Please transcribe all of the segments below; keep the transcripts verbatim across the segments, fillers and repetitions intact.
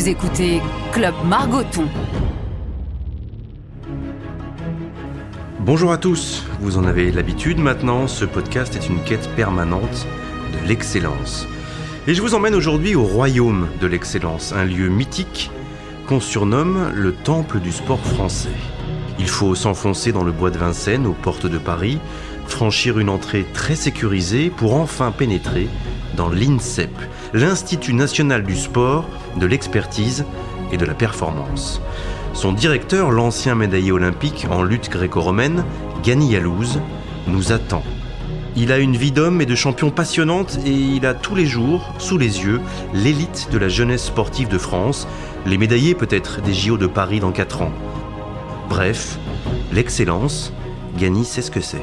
Vous écoutez Club Margoton. Bonjour à tous, vous en avez l'habitude maintenant, ce podcast est une quête permanente de l'excellence. Et je vous emmène aujourd'hui au royaume de l'excellence, un lieu mythique qu'on surnomme le temple du sport français. Il faut s'enfoncer dans le bois de Vincennes, aux portes de Paris, franchir une entrée très sécurisée pour enfin pénétrer dans l'INSEP, l'Institut national du sport, de l'expertise et de la performance. Son directeur, l'ancien médaillé olympique en lutte gréco-romaine, Gani Yalouz, nous attend. Il a une vie d'homme et de champion passionnante et il a tous les jours, sous les yeux, l'élite de la jeunesse sportive de France, les médaillés peut-être des J O de Paris dans quatre ans. Bref, l'excellence, Gani sait ce que c'est.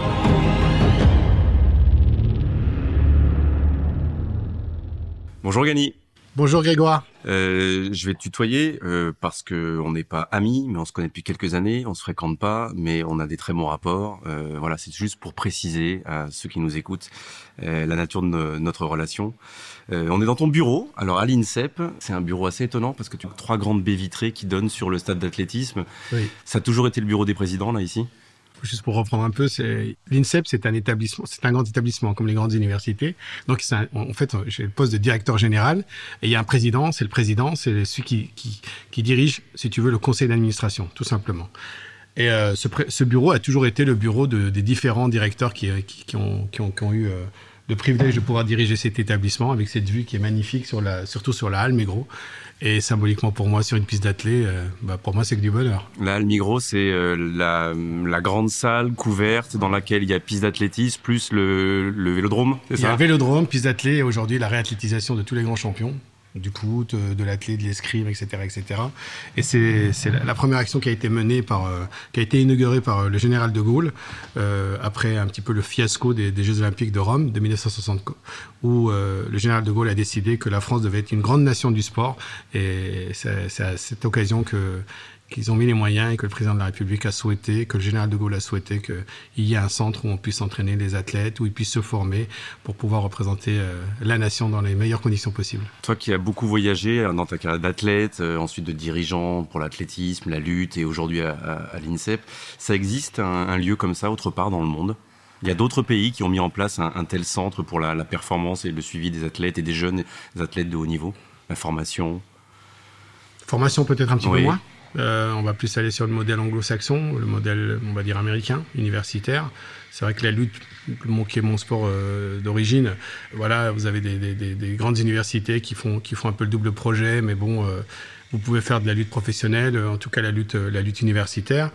Bonjour Gani. Bonjour Grégoire. Euh, je vais te tutoyer euh, parce que on n'est pas amis, mais on se connaît depuis quelques années, on se fréquente pas, mais on a des très bons rapports. Euh, voilà, c'est juste pour préciser à ceux qui nous écoutent euh, la nature de no- notre relation. Euh, on est dans ton bureau. Alors à l'INSEP, c'est un bureau assez étonnant parce que tu as trois grandes baies vitrées qui donnent sur le stade d'athlétisme. Oui. Ça a toujours été le bureau des présidents là ici ? Juste pour reprendre un peu, c'est l'INSEP, c'est un établissement, c'est un grand établissement comme les grandes universités. Donc, c'est un, en fait, j'ai le poste de directeur général et il y a un président. C'est le président, c'est celui qui qui, qui dirige, si tu veux, le conseil d'administration, tout simplement. Et euh, ce, ce bureau a toujours été le bureau de, des différents directeurs qui qui, qui, ont, qui ont qui ont eu euh, le privilège de pouvoir diriger cet établissement avec cette vue qui est magnifique sur la, surtout sur la halle Mégros. Et symboliquement pour moi, sur une piste d'athlé, euh, bah pour moi, c'est que du bonheur. La halle Migros, c'est euh, la, la grande salle couverte dans laquelle il y a piste d'athlétisme plus le, le vélodrome, c'est ça ? Il y a un vélodrome, piste d'athlé et aujourd'hui la réathlétisation de tous les grands champions, du foot, de l'athlé, de l'escrime, et cetera, et cetera. Et c'est, c'est la, la première action qui a été menée par, euh, qui a été inaugurée par euh, le général de Gaulle euh, après un petit peu le fiasco des, des Jeux Olympiques de Rome de dix-neuf cent soixante, où euh, le général de Gaulle a décidé que la France devait être une grande nation du sport. Et c'est, c'est à cette occasion que qu'ils ont mis les moyens et que le président de la République a souhaité, que le général de Gaulle a souhaité qu'il y ait un centre où on puisse entraîner les athlètes, où ils puissent se former pour pouvoir représenter euh, la nation dans les meilleures conditions possibles. Toi qui as beaucoup voyagé dans ta carrière d'athlète, euh, ensuite de dirigeant pour l'athlétisme, la lutte et aujourd'hui à, à, à l'INSEP, ça existe un, un lieu comme ça autre part dans le monde ? Il y a d'autres pays qui ont mis en place un, un tel centre pour la, la performance et le suivi des athlètes et des jeunes athlètes de haut niveau, la formation ? Formation peut-être un petit oui. peu moins. Euh, on va plus aller sur le modèle anglo-saxon, le modèle, on va dire, américain, universitaire. C'est vrai que la lutte, qui est mon sport euh, d'origine, voilà, vous avez des, des, des grandes universités qui font, qui font un peu le double projet, mais bon, euh, vous pouvez faire de la lutte professionnelle, en tout cas la lutte, la lutte universitaire.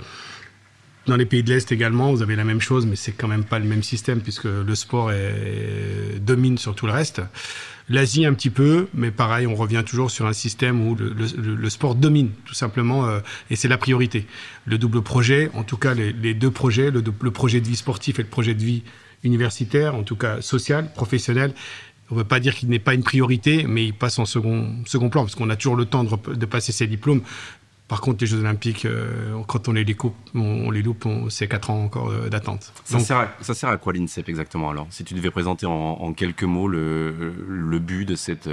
Dans les pays de l'Est également, vous avez la même chose, mais c'est quand même pas le même système puisque le sport est, domine sur tout le reste. L'Asie un petit peu, mais pareil, on revient toujours sur un système où le, le, le sport domine, tout simplement, euh, et c'est la priorité. Le double projet, en tout cas les, les deux projets, le, le projet de vie sportif et le projet de vie universitaire, en tout cas social, professionnel, on ne veut pas dire qu'il n'est pas une priorité, mais il passe en second, second plan, parce qu'on a toujours le temps de, de passer ses diplômes. Par contre, les Jeux Olympiques, euh, quand on les loupe, on, on les loupe, on, c'est quatre ans encore euh, d'attente. Ça, Donc, sert à, ça sert à quoi l'INSEP exactement alors ? Si tu devais présenter en, en quelques mots le, le but de cette,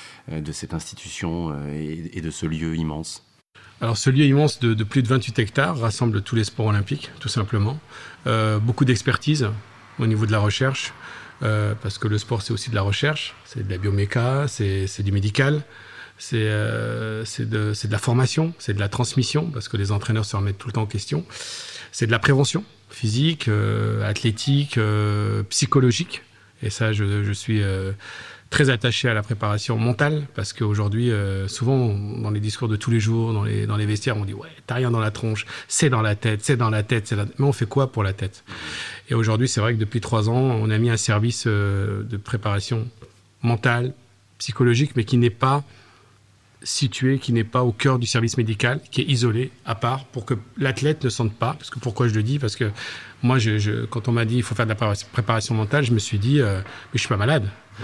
de cette institution et, et de ce lieu immense ? Alors, ce lieu immense de, de plus de vingt-huit hectares rassemble tous les sports olympiques, tout simplement. Euh, beaucoup d'expertise au niveau de la recherche, euh, parce que le sport, c'est aussi de la recherche, c'est de la bioméca, c'est, c'est du médical. C'est, euh, c'est, de, c'est de la formation, c'est de la transmission, parce que les entraîneurs se remettent tout le temps en question. C'est de la prévention physique, euh, athlétique, euh, psychologique. Et ça, je, je suis euh, très attaché à la préparation mentale, parce qu'aujourd'hui, euh, souvent, dans les discours de tous les jours, dans les, dans les vestiaires, on dit « Ouais, t'as rien dans la tronche, c'est dans la tête, c'est dans la tête. C'est la... » Mais on fait quoi pour la tête ? Et aujourd'hui, c'est vrai que depuis trois ans, on a mis un service euh, de préparation mentale, psychologique, mais qui n'est pas situé, qui n'est pas au cœur du service médical, qui est isolé, à part, pour que l'athlète ne sente pas. Parce que pourquoi je le dis ? Parce que moi, je, je, quand on m'a dit qu'il faut faire de la préparation mentale, je me suis dit, euh, mais je suis pas malade.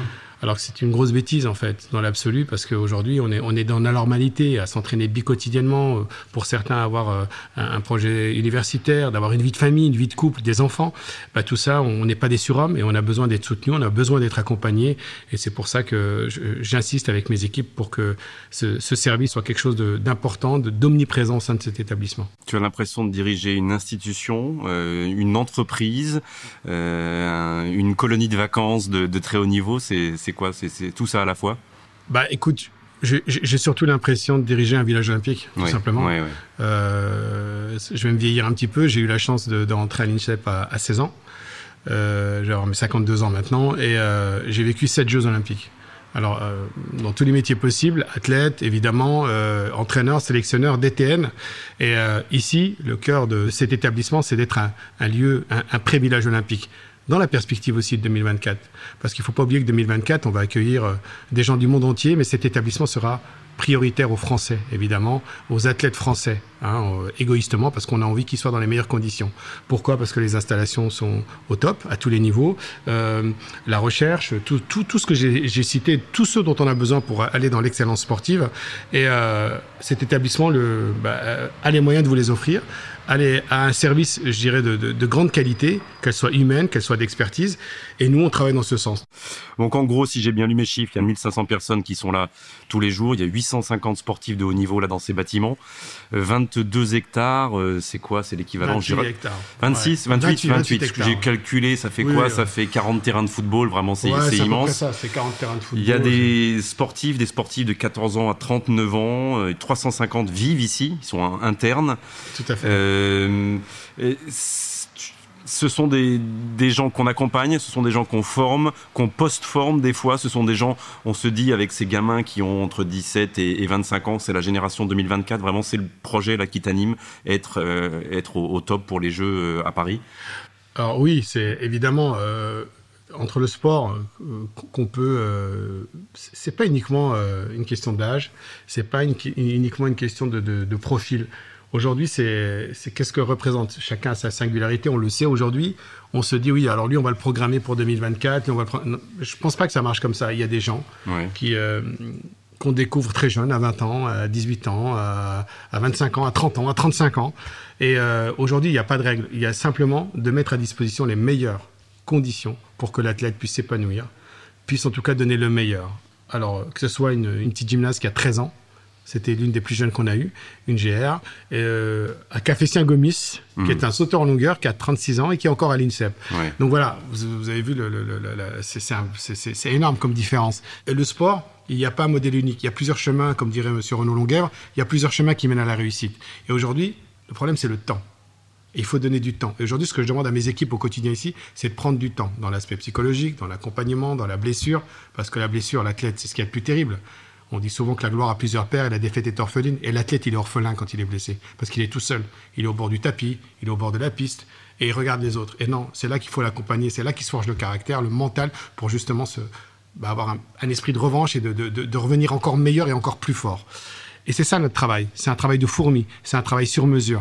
Alors que c'est une grosse bêtise, en fait, dans l'absolu, parce qu'aujourd'hui, on est, on est dans la normalité, à s'entraîner bi-quotidiennement, pour certains, avoir euh, un, un projet universitaire, d'avoir une vie de famille, une vie de couple, des enfants. Bah, tout ça, on n'est pas des surhommes et on a besoin d'être soutenus, on a besoin d'être accompagnés. Et c'est pour ça que je, j'insiste avec mes équipes pour que ce, ce service soit quelque chose de, d'important, de, d'omniprésent au sein de cet établissement. Tu as l'impression de diriger une institution, euh, une entreprise, euh, une colonie de vacances de, de très haut niveau. C'est, c'est quoi c'est, c'est tout ça à la fois? Bah, écoute, j'ai, j'ai surtout l'impression de diriger un village olympique, tout oui, simplement. Oui, oui. Euh, je vais me vieillir un petit peu. J'ai eu la chance de, de rentrer à l'INSEP à, à seize ans. Euh, j'ai mes cinquante-deux ans maintenant et euh, j'ai vécu sept Jeux olympiques. Alors, euh, dans tous les métiers possibles, athlète, évidemment, euh, entraîneur, sélectionneur, D T N. Et euh, ici, le cœur de cet établissement, c'est d'être un, un lieu, un, un pré-village olympique. Dans la perspective aussi de deux mille vingt-quatre. Parce qu'il ne faut pas oublier que deux mille vingt-quatre, on va accueillir euh, des gens du monde entier, mais cet établissement sera prioritaire aux Français, évidemment, aux athlètes français, hein, euh, égoïstement, parce qu'on a envie qu'ils soient dans les meilleures conditions. Pourquoi ? Parce que les installations sont au top, à tous les niveaux. Euh, la recherche, tout, tout, tout ce que j'ai, j'ai cité, tous ceux dont on a besoin pour aller dans l'excellence sportive. Et euh, cet établissement le, bah, a les moyens de vous les offrir. Aller à un service, je dirais, de, de, de grande qualité, qu'elle soit humaine, qu'elle soit d'expertise. Et nous, on travaille dans ce sens. Donc, en gros, si j'ai bien lu mes chiffres, il y a mille cinq cents personnes qui sont là tous les jours. Il y a huit cent cinquante sportifs de haut niveau là dans ces bâtiments. Euh, vingt-deux hectares, euh, c'est quoi? C'est l'équivalent? vingt-huit dirais... hectares. vingt-six, ouais. vingt-huit, vingt-huit. hectares. J'ai calculé, ça fait oui, quoi? Ouais. Ça fait quarante terrains de football. Vraiment, c'est, ouais, c'est, c'est immense. C'est ça, c'est quarante terrains de football. Il y a des sportifs, des sportifs de quatorze ans à trente-neuf ans. Euh, trois cent cinquante vivent ici. Ils sont internes. Tout à fait. Euh, Et ce sont des, des gens qu'on accompagne, ce sont des gens qu'on forme, qu'on post-forme des fois. Ce sont des gens, on se dit avec ces gamins qui ont entre dix-sept et, et vingt-cinq ans, c'est la génération deux mille vingt-quatre, vraiment c'est le projet là qui t'anime, être, euh, être au, au top pour les Jeux euh, à Paris. Alors oui, c'est évidemment... Euh... Entre le sport euh, qu'on peut, euh, c'est pas uniquement euh, une question d'âge, c'est pas une, uniquement une question de, de, de profil. Aujourd'hui, c'est, c'est qu'est-ce que représente chacun a sa singularité. On le sait aujourd'hui. On se dit oui, alors lui, on va le programmer pour deux mille vingt-quatre. Et on va le pro... non, je pense pas que ça marche comme ça. Il y a des gens ouais. qui euh, qu'on découvre très jeunes, à vingt ans, à dix-huit ans, à, à vingt-cinq ans, à trente ans, à trente-cinq ans. Et euh, aujourd'hui, il n'y a pas de règle. Il y a simplement de mettre à disposition les meilleures conditions pour que l'athlète puisse s'épanouir, puisse en tout cas donner le meilleur. Alors, que ce soit une, une petite gymnaste qui a treize ans, c'était l'une des plus jeunes qu'on a eues, une G R, et, euh, à Cafétien-Gomis, mmh. qui est un sauteur en longueur, qui a trente-six ans et qui est encore à l'INSEP. Ouais. Donc voilà, vous, vous avez vu, le, le, le, le, le, c'est, c'est, un, c'est, c'est, c'est énorme comme différence. Et le sport, il n'y a pas un modèle unique. Il y a plusieurs chemins, comme dirait M. Renaud Longuèvre, il y a plusieurs chemins qui mènent à la réussite. Et aujourd'hui, le problème, c'est le temps. Et il faut donner du temps. Et aujourd'hui, ce que je demande à mes équipes au quotidien ici, c'est de prendre du temps dans l'aspect psychologique, dans l'accompagnement, dans la blessure. Parce que la blessure, l'athlète, c'est ce qu'il y a de plus terrible. On dit souvent que la gloire a plusieurs pères et la défaite est orpheline. Et l'athlète, il est orphelin quand il est blessé. Parce qu'il est tout seul. Il est au bord du tapis, il est au bord de la piste et il regarde les autres. Et non, c'est là qu'il faut l'accompagner. C'est là qu'il se forge le caractère, le mental pour justement se, bah, avoir un, un esprit de revanche et de, de, de, de revenir encore meilleur et encore plus fort. Et c'est ça notre travail. C'est un travail de fourmi. C'est un travail sur mesure.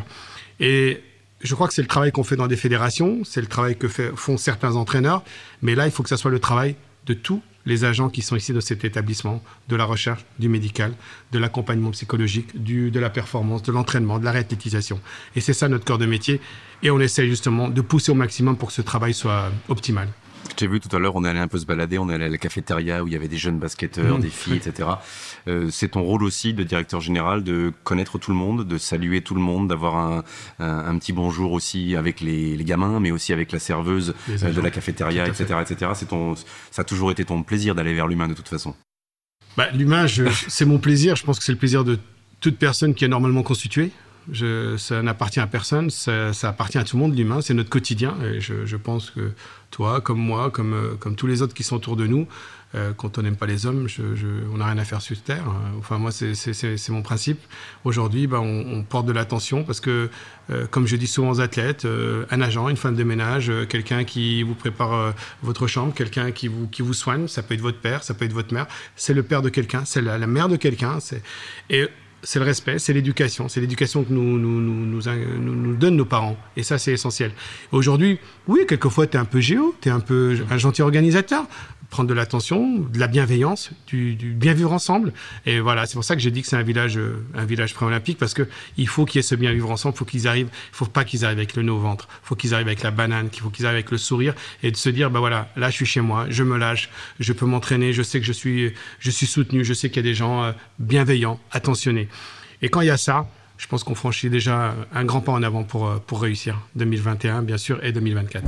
Et je crois que c'est le travail qu'on fait dans des fédérations, c'est le travail que fait, font certains entraîneurs, mais là, il faut que ça soit le travail de tous les agents qui sont ici dans cet établissement, de la recherche, du médical, de l'accompagnement psychologique, du, de la performance, de l'entraînement, de la réathlétisation. Et c'est ça notre cœur de métier, et on essaie justement de pousser au maximum pour que ce travail soit optimal. J'ai vu tout à l'heure, on est allé un peu se balader, on est allé à la cafétéria où il y avait des jeunes basketteurs, mmh. des filles, et cetera. Euh, c'est ton rôle aussi de directeur général de connaître tout le monde, de saluer tout le monde, d'avoir un, un, un petit bonjour aussi avec les, les gamins, mais aussi avec la serveuse euh, de la cafétéria, et cetera, et cetera. C'est ton, ça a toujours été ton plaisir d'aller vers l'humain de toute façon. Bah, l'humain, je, c'est mon plaisir. Je pense que c'est le plaisir de toute personne qui est normalement constituée. Je, ça n'appartient à personne, ça, ça appartient à tout le monde, l'humain, c'est notre quotidien. Et je, je pense que toi, comme moi, comme, euh, comme tous les autres qui sont autour de nous, euh, quand on n'aime pas les hommes, je, je, on n'a rien à faire sur Terre. Enfin, moi, c'est, c'est, c'est, c'est mon principe. Aujourd'hui, ben, on, on porte de l'attention parce que, euh, comme je dis souvent aux athlètes, euh, un agent, une femme de ménage, euh, quelqu'un qui vous prépare euh, votre chambre, quelqu'un qui vous, qui vous soigne, ça peut être votre père, ça peut être votre mère, c'est le père de quelqu'un, c'est la, la mère de quelqu'un. C'est... Et c'est le respect, c'est l'éducation. C'est l'éducation que nous nous, nous, nous, nous, nous donnent nos parents. Et ça, c'est essentiel. Aujourd'hui, oui, quelquefois, tu es un peu géo, tu es un peu un gentil organisateur. Prendre de l'attention, de la bienveillance, du, du bien vivre ensemble. Et voilà, c'est pour ça que j'ai dit que c'est un village, un village pré-olympique, parce que il faut qu'il y ait ce bien vivre ensemble. Il faut qu'ils arrivent. Il faut pas qu'ils arrivent avec le nez au ventre. Il faut qu'ils arrivent avec la banane. Il faut qu'ils arrivent avec le sourire et de se dire, bah voilà, là je suis chez moi, je me lâche, je peux m'entraîner, je sais que je suis, je suis soutenu, je sais qu'il y a des gens euh, bienveillants, attentionnés. Et quand il y a ça, je pense qu'on franchit déjà un grand pas en avant pour pour réussir deux mille vingt et un, bien sûr, et deux mille vingt-quatre.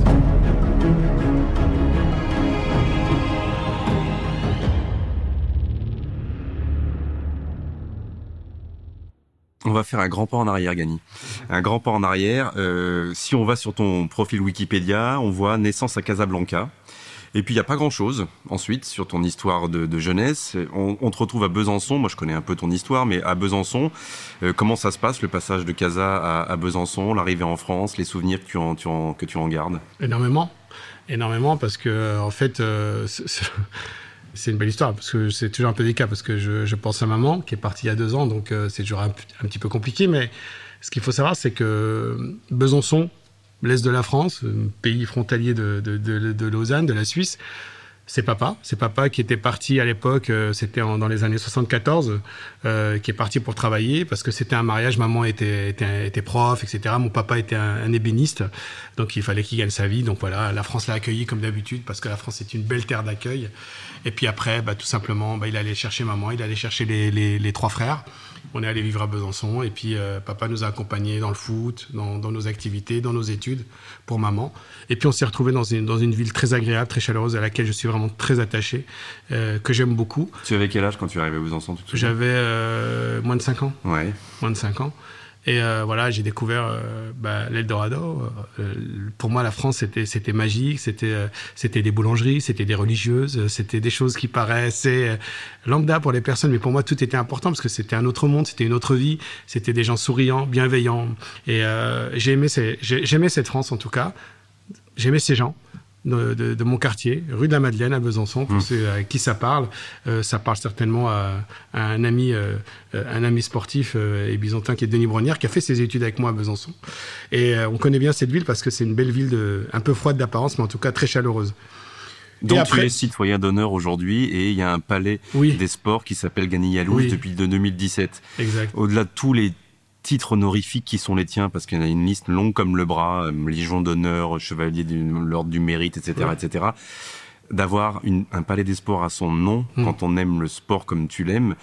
On va faire un grand pas en arrière, Gagny. Un grand pas en arrière. Euh, si on va sur ton profil Wikipédia, on voit naissance à Casablanca. Et puis, il n'y a pas grand-chose. Ensuite, sur ton histoire de, de jeunesse, on, on te retrouve à Besançon. Moi, je connais un peu ton histoire, mais à Besançon, euh, comment ça se passe, le passage de Casa à, à Besançon, l'arrivée en France, les souvenirs que tu en, tu en, que tu en gardes? Énormément. Énormément, parce que, en fait... Euh, c'est, c'est... C'est une belle histoire, parce que c'est toujours un peu délicat, parce que je, je pense à maman, qui est partie il y a deux ans, donc euh, c'est toujours un, un petit peu compliqué, mais ce qu'il faut savoir, c'est que Besançon, l'est de la France, un pays frontalier de, de, de, de Lausanne, de la Suisse, c'est papa, c'est papa qui était parti à l'époque, euh, c'était en, dans les années soixante-quatorze, euh, qui est parti pour travailler, parce que c'était un mariage, maman était, était, était prof, et cetera. Mon papa était un, un ébéniste, donc il fallait qu'il gagne sa vie, donc voilà, la France l'a accueilli comme d'habitude, parce que la France est une belle terre d'accueil. Et puis après, bah, tout simplement, bah, il allait chercher maman, il allait chercher les, les, les trois frères. On est allé vivre à Besançon. Et puis, euh, papa nous a accompagnés dans le foot, dans, dans nos activités, dans nos études pour maman. Et puis, on s'est retrouvés dans une, dans une ville très agréable, très chaleureuse, à laquelle je suis vraiment très attaché, euh, que j'aime beaucoup. Tu avais quel âge quand tu es arrivé à Besançon? J'avais euh, moins de cinq ans. Ouais. Moins de cinq ans. Et euh, voilà, j'ai découvert euh, bah, l'Eldorado. Euh, pour moi, la France, c'était, c'était magique. C'était, euh, c'était des boulangeries, c'était des religieuses, c'était des choses qui paraissaient euh, lambda pour les personnes. Mais pour moi, tout était important parce que c'était un autre monde, c'était une autre vie. C'était des gens souriants, bienveillants. Et euh, j'ai aimé ces, j'ai, j'aimais cette France, en tout cas. J'aimais ces gens. De, de, de mon quartier, rue de la Madeleine à Besançon, pour mmh. ceux à qui ça parle. Euh, ça parle certainement à, à un ami, euh, un ami sportif euh, et byzantin qui est Denis Brognière, qui a fait ses études avec moi à Besançon. Et euh, on connaît bien cette ville parce que c'est une belle ville, de, un peu froide d'apparence, mais en tout cas très chaleureuse. Donc après, tu es citoyen d'honneur aujourd'hui et il y a un palais oui. des sports qui s'appelle Gagny Yalouche oui. depuis deux mille dix-sept. Exact. Au-delà de tous les titres honorifiques qui sont les tiens, parce qu'il y en a une liste longue comme le bras, euh, Légion d'honneur, Chevalier de l'Ordre du Mérite, et cetera, ouais. et cetera. D'avoir une, un palais des sports à son nom, mmh. quand on aime le sport comme tu l'aimes,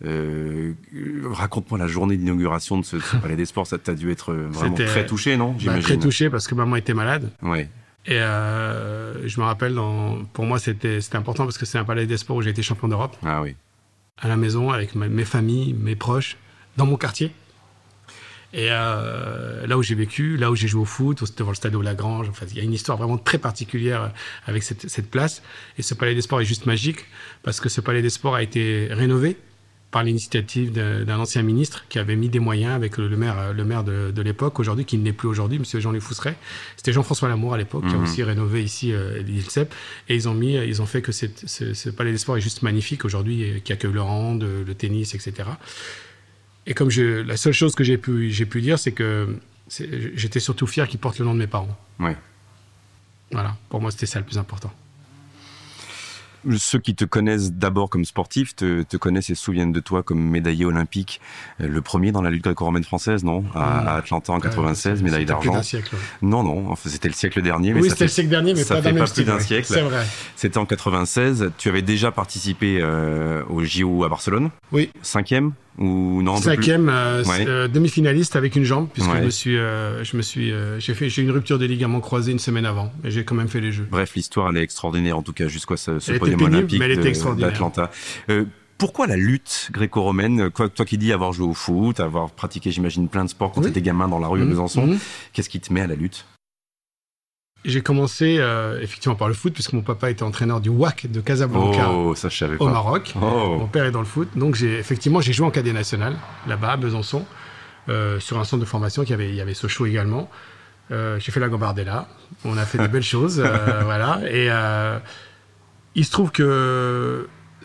euh, raconte-moi la journée d'inauguration de ce, ce palais des sports. Ça t'a dû être vraiment C'était, très touché, non? Bah, très touché parce que maman était malade. Ouais. Et euh, je me rappelle, dans, pour moi, c'était, c'était important parce que c'est un palais des sports où j'ai été champion d'Europe. Ah oui. À la maison, avec ma, mes familles, mes proches, dans mon quartier. Et euh, là où j'ai vécu, là où j'ai joué au foot, devant le stade de Lagrange, enfin, il y a une histoire vraiment très particulière avec cette, cette place. Et ce palais des sports est juste magique parce que ce palais des sports a été rénové par l'initiative d'un, d'un ancien ministre qui avait mis des moyens avec le, le maire, le maire de, de l'époque, aujourd'hui, qui n'est plus aujourd'hui, monsieur Jean-Louis Fousseret. C'était Jean-François Lamour à l'époque, mmh. qui a aussi rénové ici euh, l'I L S E P. Et ils ont mis, ils ont fait que cette, ce, ce palais des sports est juste magnifique aujourd'hui, qui accueille le hand, le tennis, et cetera. Et comme je, la seule chose que j'ai pu, j'ai pu dire, c'est que c'est, j'étais surtout fier qu'ils portent le nom de mes parents. Ouais. Voilà, pour moi, c'était ça le plus important. Ceux qui te connaissent d'abord comme sportif te, te connaissent et se souviennent de toi comme médaillé olympique, le premier dans la lutte gréco-romaine française, non? À, mmh. à Atlanta en quatre-vingt-seize, ouais, médaille d'argent. Plus d'un siècle. Ouais. Non, non, enfin, c'était le siècle dernier. Mais oui, ça c'était fait, le siècle dernier, mais ça pas fait d'un pas même plus style, d'un ouais. siècle. C'est vrai. C'était en quatre-vingt-seize. Tu avais déjà participé euh, au J O à Barcelone. Oui. Cinquième ou non? Cinquième, euh, ouais. euh, demi-finaliste avec une jambe, puisque ouais. je me suis, euh, je me suis, euh, j'ai fait, j'ai eu une rupture des ligaments croisés une semaine avant, mais j'ai quand même fait les Jeux. Bref, l'histoire elle est extraordinaire, en tout cas jusqu'à ce, ce elle podium pénible, olympique mais elle était de, d'Atlanta. Euh, pourquoi la lutte gréco-romaine? Toi, toi qui dis avoir joué au foot, avoir pratiqué, j'imagine, plein de sports quand oui. tu étais gamin dans la rue mmh, à Besançon, mmh. qu'est-ce qui te met à la lutte? J'ai commencé euh, effectivement par le foot, puisque mon papa était entraîneur du W A C de Casablanca oh, ça, je savais au pas. Maroc. Oh. Mon père est dans le foot, donc j'ai effectivement j'ai joué en cadet national là-bas à Besançon, euh, sur un centre de formation qui avait il y avait Sochaux également. Euh, j'ai fait la Gambardella, on a fait des belles choses, euh, voilà. Et euh, il se trouve que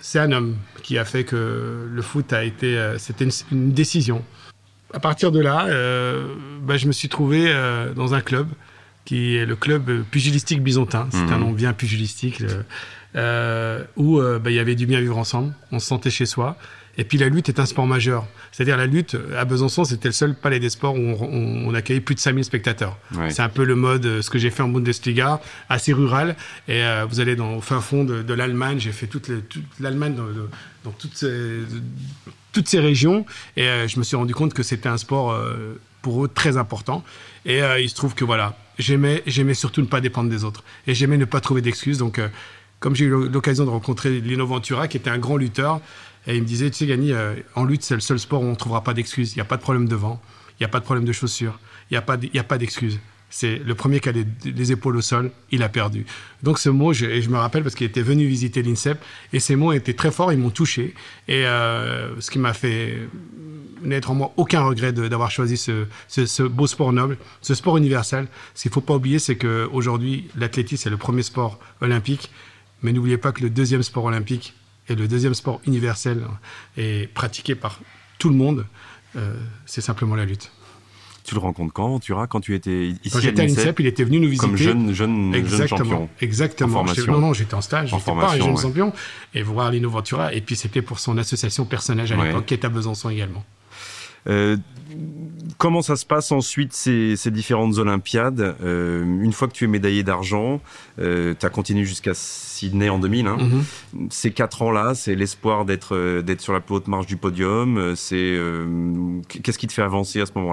c'est un homme qui a fait que le foot a été... Euh, c'était une, une décision. À partir de là, euh, bah, je me suis trouvé euh, dans un club qui est le club pugilistique byzantin. C'est mmh. un nom bien pugilistique, euh, euh, où euh, bah, il y avait du bien vivre ensemble. On se sentait chez soi. Et puis la lutte est un sport majeur. C'est-à-dire la lutte, à Besançon, c'était le seul palais des sports où on, on, on accueillait plus de cinq mille spectateurs. Ouais. C'est un peu le mode, ce que j'ai fait en Bundesliga, assez rural. Et euh, vous allez dans, au fin fond de, de l'Allemagne. J'ai fait toute, les, toute l'Allemagne dans, de, dans toutes, ces, de, toutes ces régions. Et euh, je me suis rendu compte que c'était un sport, euh, pour eux, très important. Et euh, il se trouve que voilà, j'aimais, j'aimais surtout ne pas dépendre des autres. Et j'aimais ne pas trouver d'excuses. Donc, euh, comme j'ai eu l'occasion de rencontrer Lino Ventura, qui était un grand lutteur, et il me disait, tu sais, Gagny, euh, en lutte, c'est le seul sport où on ne trouvera pas d'excuses. Il n'y a pas de problème de vent, il n'y a pas de problème de chaussures, il n'y a pas, a pas d'excuses. C'est le premier qui a les, les épaules au sol, il a perdu. Donc ce mot, je, et je me rappelle parce qu'il était venu visiter l'INSEP, et ces mots étaient très forts, ils m'ont touché. Et euh, ce qui m'a fait naître en moi aucun regret de, d'avoir choisi ce, ce, ce beau sport noble, ce sport universel. Ce qu'il ne faut pas oublier, c'est qu'aujourd'hui, l'athlétisme est le premier sport olympique, mais n'oubliez pas que le deuxième sport olympique, et le deuxième sport universel est pratiqué par tout le monde, euh, c'est simplement la lutte. Tu le rencontres quand, Ventura, quand tu étais ici quand j'étais à l'INSEP, il était venu nous visiter. Comme jeune, jeune, jeune champion. Exactement. En formation. Non, non, j'étais en stage, en j'étais pas un jeune ouais. champion. Et voir Lino Ventura, et puis c'était pour son association personnage à l'époque, ouais. qui est à Besançon également. Euh, comment ça se passe ensuite ces, ces différentes Olympiades euh, une fois que tu es médaillé d'argent, euh, tu as continué jusqu'à Sydney en deux mille. Hein. Mm-hmm. Ces quatre ans-là, c'est l'espoir d'être, d'être sur la plus haute marche du podium. C'est, euh, qu'est-ce qui te fait avancer à ce moment-là ?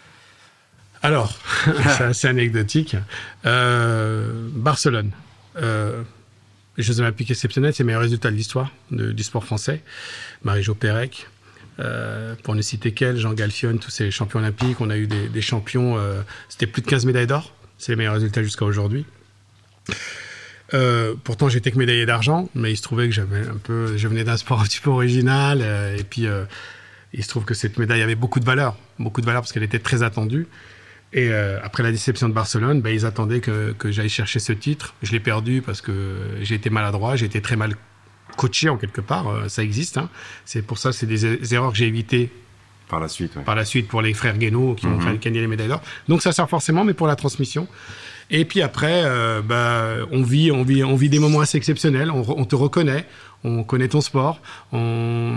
Alors, c'est assez anecdotique. Euh, Barcelone. Euh, les Jeux Olympiques exceptionnels, c'est le meilleur résultat de l'histoire de, du sport français. Marie-Jo Pérec. Euh, pour ne citer qu'elle, Jean Galfionne, tous ces champions olympiques, on a eu des, des champions, euh, c'était plus de quinze médailles d'or, c'est les meilleurs résultats jusqu'à aujourd'hui. Euh, pourtant j'étais que médaillé d'argent, mais il se trouvait que j'avais un peu, je venais d'un sport un petit peu original, euh, et puis euh, il se trouve que cette médaille avait beaucoup de valeur, beaucoup de valeur parce qu'elle était très attendue. Et euh, après la déception de Barcelone, ben, ils attendaient que, que j'aille chercher ce titre. Je l'ai perdu parce que j'ai été maladroit, j'ai été très mal coaché en quelque part, euh, ça existe. Hein. C'est pour ça, c'est des erreurs que j'ai évitées par la suite. Ouais. Par la suite pour les frères Guénaud qui mm-hmm. ont gagné les médailles d'or. Donc ça sert forcément, mais pour la transmission. Et puis après, euh, bah, on vit, on vit, on vit des moments assez exceptionnels. On, on te reconnaît, on connaît ton sport, on,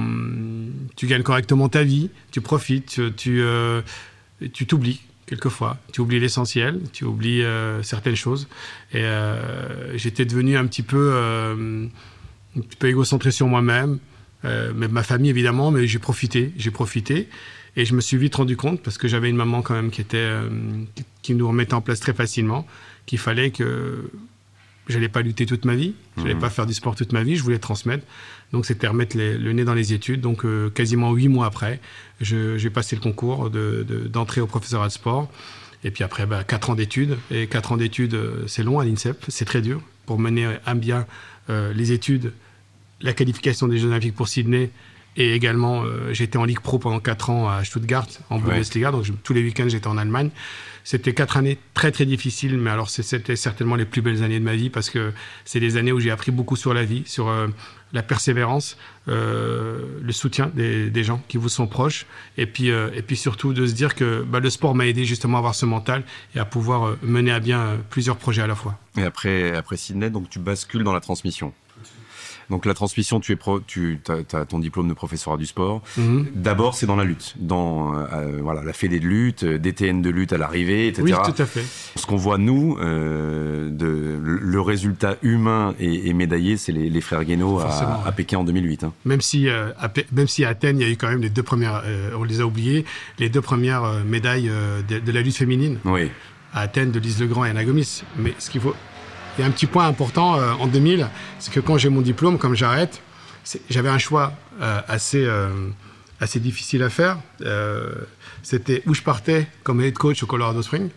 tu gagnes correctement ta vie, tu profites, tu, tu, euh, tu t'oublies. Quelquefois, tu oublies l'essentiel, tu oublies euh, certaines choses. Et euh, j'étais devenu un petit peu, euh, un petit peu égocentré sur moi-même, euh, mais ma famille évidemment. Mais j'ai profité, j'ai profité, et je me suis vite rendu compte parce que j'avais une maman quand même qui était, euh, qui nous remettait en place très facilement, qu'il fallait que j'allais pas lutter toute ma vie, j'allais mmh. pas faire du sport toute ma vie, je voulais transmettre. Donc c'était remettre les, le nez dans les études. Donc euh, quasiment huit mois après, je, j'ai passé le concours de, de, d'entrée au professorat de sport. Et puis après, bah, quatre ans d'études. Et quatre ans d'études, euh, c'est long à l'INSEP, c'est très dur. Pour mener à bien euh, les études, la qualification des Jeux Olympiques pour Sydney, et également, euh, j'étais en Ligue Pro pendant quatre ans à Stuttgart, en Bundesliga. Ouais. Donc je, tous les week-ends, j'étais en Allemagne. C'était quatre années très très difficiles, mais alors c'était certainement les plus belles années de ma vie parce que c'est des années où j'ai appris beaucoup sur la vie, sur euh, la persévérance, euh, le soutien des, des gens qui vous sont proches, et puis euh, et puis surtout de se dire que bah, le sport m'a aidé justement à avoir ce mental et à pouvoir euh, mener à bien euh, plusieurs projets à la fois. Et après après Sydney, donc tu bascules dans la transmission. Donc la transmission, tu es pro, tu as ton diplôme de professorat du sport. Mm-hmm. D'abord, c'est dans la lutte, dans euh, voilà la fédé de lutte, D T N de lutte à l'arrivée, et cetera. Oui, tout à fait. Ce qu'on voit nous, euh, de le résultat humain et, et médaillé, c'est les, les frères Guénaud à, à Pékin en deux mille huit. Hein. Même si euh, à, même si à Athènes, il y a eu quand même les deux premières, euh, on les a oubliées, les deux premières euh, médailles euh, de, de la lutte féminine. Oui. À Athènes, de Lise Legrand et Anna Gomis. Mais ce qu'il faut Il y a un petit point important euh, en deux mille, c'est que quand j'ai mon diplôme, comme j'arrête, c'est, j'avais un choix euh, assez, euh, assez difficile à faire. Euh, c'était où je partais comme head coach au Colorado Springs,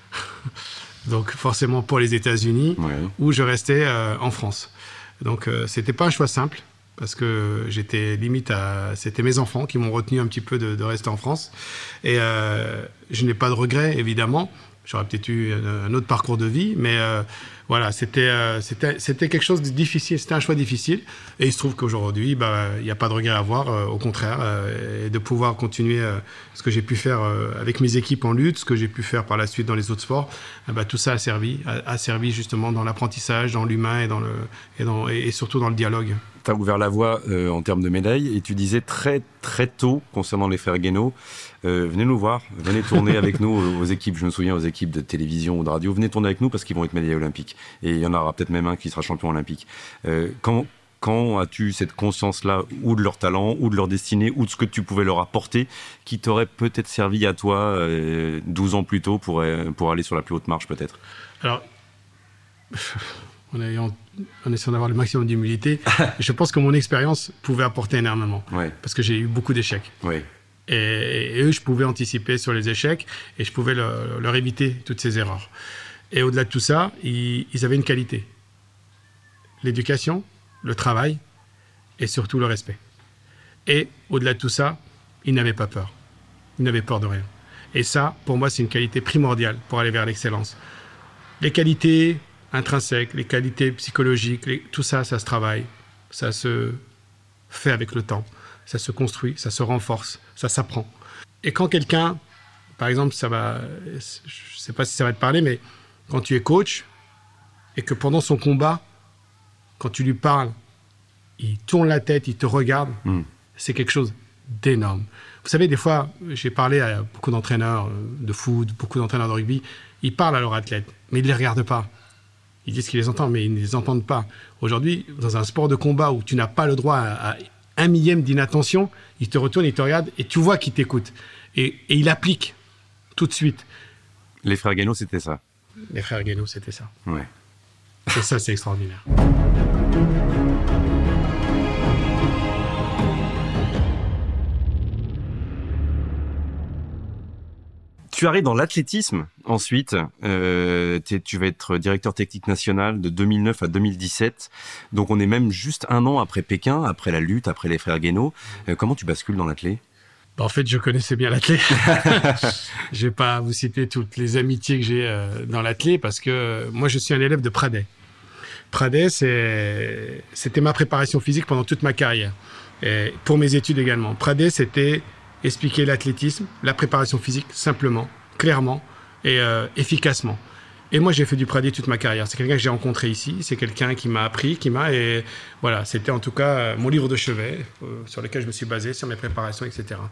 donc forcément pour les États-Unis, ouais. ou je restais euh, en France. Donc euh, c'était pas un choix simple parce que j'étais limite à, c'était mes enfants qui m'ont retenu un petit peu de, de rester en France. Et euh, je n'ai pas de regrets évidemment. J'aurais peut-être eu un autre parcours de vie, mais euh, Voilà, c'était, euh, c'était, c'était quelque chose de difficile, c'était un choix difficile. Et il se trouve qu'aujourd'hui, bah, il n'y a pas de regret à avoir, euh, au contraire, euh, et de pouvoir continuer euh, ce que j'ai pu faire euh, avec mes équipes en lutte, ce que j'ai pu faire par la suite dans les autres sports, euh, bah, tout ça a servi, a, a servi justement dans l'apprentissage, dans l'humain et, dans le, et, dans, et, et surtout dans le dialogue. Tu as ouvert la voie euh, en termes de médailles et tu disais très très tôt concernant les frères Guénaud, euh, venez nous voir, venez tourner avec nous aux, aux équipes, je me souviens aux équipes de télévision ou de radio, venez tourner avec nous parce qu'ils vont être médaillés olympiques et il y en aura peut-être même un qui sera champion olympique. Euh, quand, quand as-tu cette conscience-là ou de leur talent ou de leur destinée ou de ce que tu pouvais leur apporter qui t'aurait peut-être servi à toi euh, douze ans plus tôt pour, euh, pour aller sur la plus haute marche peut-être? Alors, en ayant en essayant d'avoir le maximum d'humilité, je pense que mon expérience pouvait apporter énormément. Ouais. Parce que j'ai eu beaucoup d'échecs. Ouais. Et, et eux, je pouvais anticiper sur les échecs et je pouvais leur, leur éviter toutes ces erreurs. Et au-delà de tout ça, ils, ils avaient une qualité. L'éducation, le travail et surtout le respect. Et au-delà de tout ça, ils n'avaient pas peur. Ils n'avaient peur de rien. Et ça, pour moi, c'est une qualité primordiale pour aller vers l'excellence. Les qualités intrinsèques, les qualités psychologiques, les, tout ça, ça se travaille, ça se fait avec le temps, ça se construit, ça se renforce, ça s'apprend. Et quand quelqu'un, par exemple, ça va, je ne sais pas si ça va te parler, mais quand tu es coach et que pendant son combat, quand tu lui parles, il tourne la tête, il te regarde, mmh. c'est quelque chose d'énorme. Vous savez, des fois, j'ai parlé à beaucoup d'entraîneurs de foot, beaucoup d'entraîneurs de rugby, ils parlent à leurs athlètes, mais ils ne les regardent pas. Ils disent qu'ils les entendent, mais ils ne les entendent pas. Aujourd'hui, dans un sport de combat où tu n'as pas le droit à, à un millième d'inattention, ils te retournent, ils te regardent et tu vois qu'ils t'écoutent. Et, et ils appliquent tout de suite. Les frères Guénaud, c'était ça. Les frères Guénaud, c'était ça. Ouais. Et ça, c'est extraordinaire. Tu arrives dans l'athlétisme ensuite, euh, tu vas être directeur technique national de deux mille neuf à deux mille dix-sept, donc on est même juste un an après Pékin, après la lutte, après les frères Guénaud. Euh, comment tu bascules dans l'athlé? Bah en fait, je connaissais bien l'athlé. Je vais pas vous citer toutes les amitiés que j'ai euh, dans l'athlé parce que euh, moi, je suis un élève de Pradet. Pradet, c'est, c'était ma préparation physique pendant toute ma carrière, et pour mes études également. Pradet, c'était expliquer l'athlétisme, la préparation physique, simplement, clairement et euh, efficacement. Et moi, j'ai fait du Pradet toute ma carrière. C'est quelqu'un que j'ai rencontré ici, c'est quelqu'un qui m'a appris, qui m'a... Et voilà, c'était en tout cas euh, mon livre de chevet euh, sur lequel je me suis basé, sur mes préparations, et cetera.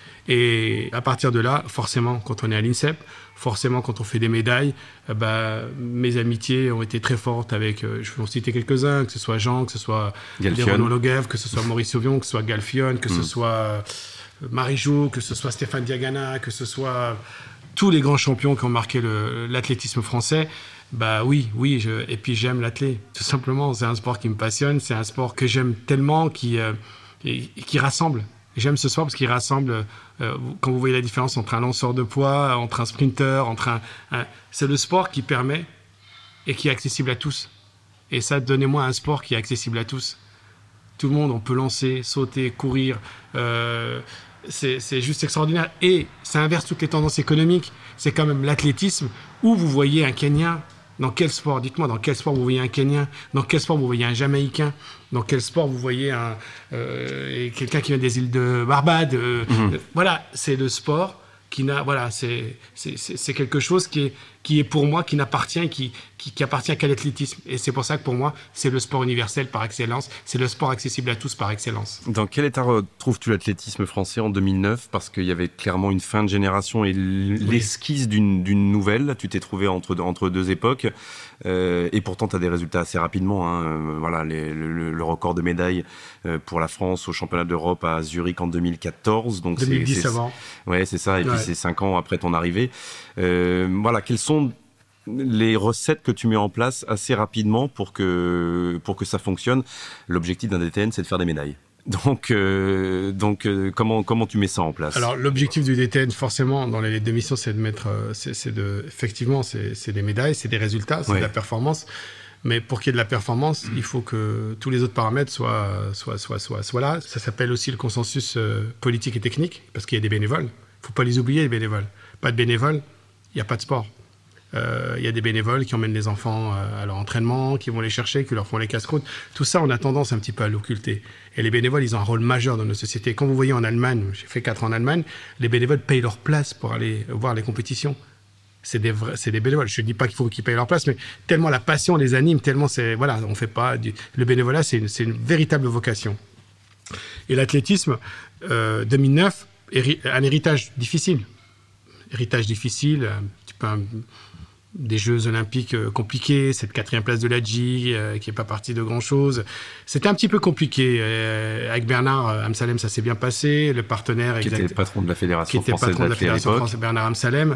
Et à partir de là, forcément, quand on est à l'INSEP, forcément, quand on fait des médailles, euh, bah, mes amitiés ont été très fortes avec, euh, je vais en citer quelques-uns, que ce soit Jean, que ce soit Renaud Loguev, que ce soit Maurice Sauvion, que ce soit Galfion, que mmh. ce soit... Euh, Marie-Jo, que ce soit Stéphane Diagana, que ce soit tous les grands champions qui ont marqué le, l'athlétisme français, bah oui, oui, je, et puis j'aime l'athlé, tout simplement. C'est un sport qui me passionne, c'est un sport que j'aime tellement, qui, euh, et, et qui rassemble. J'aime ce sport parce qu'il rassemble, euh, quand vous voyez la différence entre un lanceur de poids, entre un sprinter, entre un, un... c'est le sport qui permet et qui est accessible à tous. Et ça, donnez-moi un sport qui est accessible à tous. Tout le monde, on peut lancer, sauter, courir, euh, C'est, c'est juste extraordinaire. Et ça inverse toutes les tendances économiques. C'est quand même l'athlétisme où vous voyez un Kenyan. Dans quel sport? Dites-moi, dans quel sport vous voyez un Kenyan? Dans quel sport vous voyez un Jamaïcain? Dans quel sport vous voyez un, euh, quelqu'un qui vient des îles de Barbade? euh, mmh. Voilà, c'est le sport qui n'a... Voilà, c'est, c'est, c'est, c'est quelque chose qui est, qui est pour moi, qui n'appartient, qui, qui, qui appartient qu'à l'athlétisme. Et c'est pour ça que pour moi, c'est le sport universel par excellence. C'est le sport accessible à tous par excellence. Dans quel état trouves-tu l'athlétisme français en deux mille neuf? Parce qu'il y avait clairement une fin de génération et l'esquisse oui. d'une, d'une nouvelle. Tu t'es trouvé entre, entre deux époques. Euh, et pourtant, tu as des résultats assez rapidement. Hein. Voilà, les, le, le record de médailles pour la France au championnat d'Europe à Zurich en deux mille quatorze. Donc deux mille dix c'est, c'est, avant. Ouais, c'est ça. Et ouais. puis c'est cinq ans après ton arrivée. Euh, voilà, quels sont les recettes que tu mets en place assez rapidement pour que, pour que ça fonctionne? L'objectif d'un D T N, c'est de faire des médailles. Donc, euh, donc euh, comment, comment tu mets ça en place? Alors, l'objectif du D T N, forcément, dans les deux missions, c'est de mettre... C'est, c'est de, effectivement, c'est, c'est des médailles, c'est des résultats, c'est ouais. de la performance. Mais pour qu'il y ait de la performance, mmh. il faut que tous les autres paramètres soient, soient, soient, soient, soient là. Ça s'appelle aussi le consensus euh, politique et technique, parce qu'il y a des bénévoles. Il ne faut pas les oublier, les bénévoles. Pas de bénévoles, il n'y a pas de sport. Euh, il y a des bénévoles qui emmènent les enfants euh, à leur entraînement, qui vont les chercher, qui leur font les casse-croûtes. Tout ça, on a tendance un petit peu à l'occulter. Et les bénévoles, ils ont un rôle majeur dans nos sociétés. Quand vous voyez en Allemagne, j'ai fait quatre ans en Allemagne, les bénévoles payent leur place pour aller voir les compétitions. C'est des, vrais, c'est des bénévoles. Je ne dis pas qu'il faut qu'ils payent leur place, mais tellement la passion les anime, tellement c'est... Voilà, on fait pas... Du, le bénévolat, c'est une, c'est une véritable vocation. Et l'athlétisme, euh, deux mille neuf, héri- un héritage difficile. Héritage difficile, un petit peu un, des Jeux Olympiques euh, compliqués, cette quatrième place de l'A G I euh, qui n'est pas partie de grand-chose. C'était un petit peu compliqué. Euh, avec Bernard euh, Amsalem, ça s'est bien passé. Le partenaire... Qui exact, était le patron de la Fédération qui était française patron de la Fédération française, Bernard Amsalem.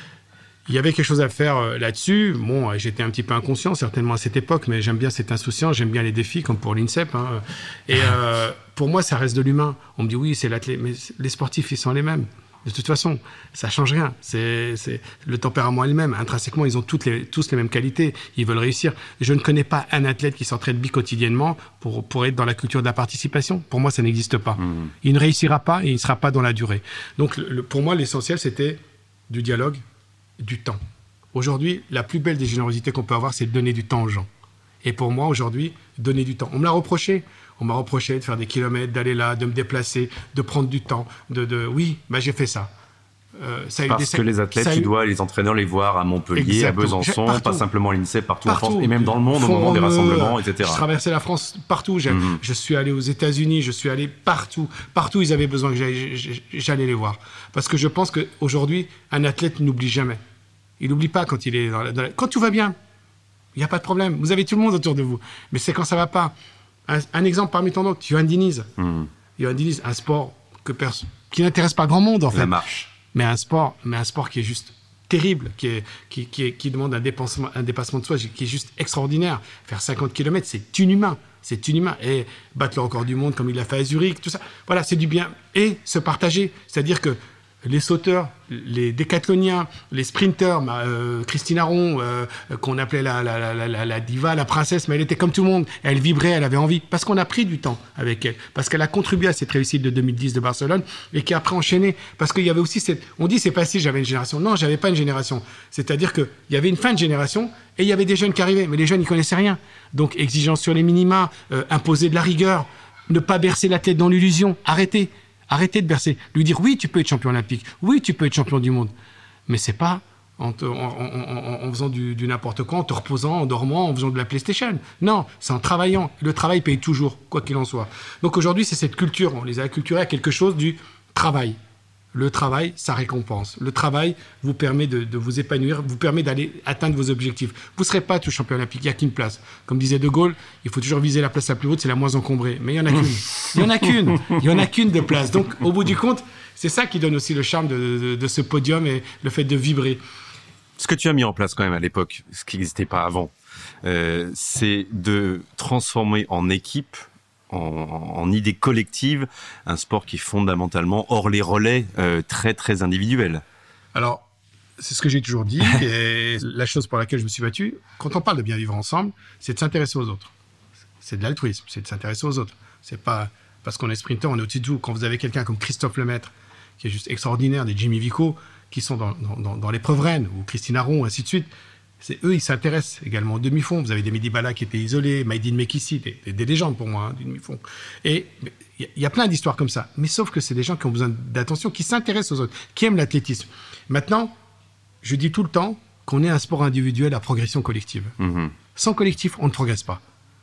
Il y avait quelque chose à faire euh, là-dessus. Bon, euh, j'étais un petit peu inconscient, certainement, à cette époque, mais j'aime bien cette insouciance, j'aime bien les défis, comme pour l'INSEP. Hein. Et euh, pour moi, ça reste de l'humain. On me dit, oui, c'est l'athlète, mais les sportifs, ils sont les mêmes. De toute façon, ça change rien. C'est, c'est... Le tempérament est le même. Intrinsèquement, ils ont toutes les, tous les mêmes qualités. Ils veulent réussir. Je ne connais pas un athlète qui s'entraîne quotidiennement pour, pour être dans la culture de la participation. Pour moi, ça n'existe pas. Mmh. Il ne réussira pas et il ne sera pas dans la durée. Donc, le, pour moi, l'essentiel, c'était du dialogue, du temps. Aujourd'hui, la plus belle des générosités qu'on peut avoir, c'est de donner du temps aux gens. Et pour moi, aujourd'hui, donner du temps. On me l'a reproché. On m'a reproché de faire des kilomètres, d'aller là, de me déplacer, de prendre du temps. De, de... Oui, bah j'ai fait ça. Euh, ça a Parce eu des... que les athlètes, tu eu... dois les entraîneurs les voir à Montpellier, Exactement. à Besançon, pas simplement à l'INSEP, partout, partout en France, et même dans le monde, Font au moment des rassemblements, et cetera. Je traversais la France partout. Mm-hmm. Je suis allé aux États-Unis, je suis allé partout. Partout, ils avaient besoin que j'allais, j'allais les voir. Parce que je pense qu'aujourd'hui, un athlète n'oublie jamais. Il n'oublie pas quand il est dans la... Dans la... Quand tout va bien, il n'y a pas de problème. Vous avez tout le monde autour de vous. Mais c'est quand ça ne va pas. Un, un exemple parmi tant d'autres, Johan Diniz. Mm. Johan Diniz, un sport que pers- qui n'intéresse pas grand monde, en fait. La marche. Mais un sport, mais un sport qui est juste terrible, qui, est, qui, qui, est, qui demande un dépassement, un dépassement de soi, qui est juste extraordinaire. Faire cinquante kilomètres, c'est inhumain. C'est inhumain. Et battre le record du monde comme il l'a fait à Zurich, tout ça. Voilà, c'est du bien. Et se partager. C'est-à-dire que les sauteurs, les décathloniens, les sprinteurs, euh, Christine Aron, euh, qu'on appelait la, la, la, la, la diva, la princesse, mais elle était comme tout le monde. Elle vibrait, elle avait envie. Parce qu'on a pris du temps avec elle. Parce qu'elle a contribué à cette réussite de deux mille dix de Barcelone et qui a après enchaîné. Parce qu'il y avait aussi cette... On dit c'est facile, j'avais une génération. Non, j'avais pas une génération. C'est-à-dire qu'il y avait une fin de génération et il y avait des jeunes qui arrivaient. Mais les jeunes, ils connaissaient rien. Donc, exigence sur les minima, euh, imposer de la rigueur, ne pas bercer la tête dans l'illusion. Arrêtez. Arrêtez de bercer. Lui dire, oui, tu peux être champion olympique. Oui, tu peux être champion du monde. Mais c'est pas en, te, en, en, en, en faisant du, du n'importe quoi, en te reposant, en dormant, en faisant de la PlayStation. Non, c'est en travaillant. Le travail paye toujours, quoi qu'il en soit. Donc aujourd'hui, c'est cette culture. On les a acculturés à quelque chose du travail. Le travail, ça récompense. Le travail vous permet de, de vous épanouir, vous permet d'aller atteindre vos objectifs. Vous ne serez pas tout champion olympique, il n'y a qu'une place. Comme disait De Gaulle, il faut toujours viser la place la plus haute, c'est la moins encombrée. Mais il n'y en a qu'une. Il n'y en a qu'une. Il n'y en a qu'une de place. Donc, au bout du compte, c'est ça qui donne aussi le charme de, de, de ce podium et le fait de vibrer. Ce que tu as mis en place quand même à l'époque, ce qui n'existait pas avant, euh, c'est de transformer en équipe, En, en idée collective, un sport qui est fondamentalement, hors les relais, euh, très très individuel. Alors, c'est ce que j'ai toujours dit, et la chose pour laquelle je me suis battu, quand on parle de bien vivre ensemble, c'est de s'intéresser aux autres. C'est de l'altruisme, c'est de s'intéresser aux autres. C'est pas parce qu'on est sprinter, on est au-dessus de tout. Quand vous avez quelqu'un comme Christophe Lemaître, qui est juste extraordinaire, des Jimmy Vico, qui sont dans, dans, dans l'épreuve reine, ou Christine Aron, ainsi de suite, c'est eux, ils s'intéressent également au demi-fond. Vous avez des Mehdi Bala qui étaient isolés, Maïdine Mekissi, des, des, des légendes pour moi, hein, du demi-fond. Et il y, y a plein d'histoires comme ça. Mais sauf que c'est des gens qui ont besoin d'attention, qui s'intéressent aux autres, qui aiment l'athlétisme. Maintenant, je dis tout le temps qu'on est un sport individuel à progression collective. Mmh. Sans collectif, on ne progresse pas.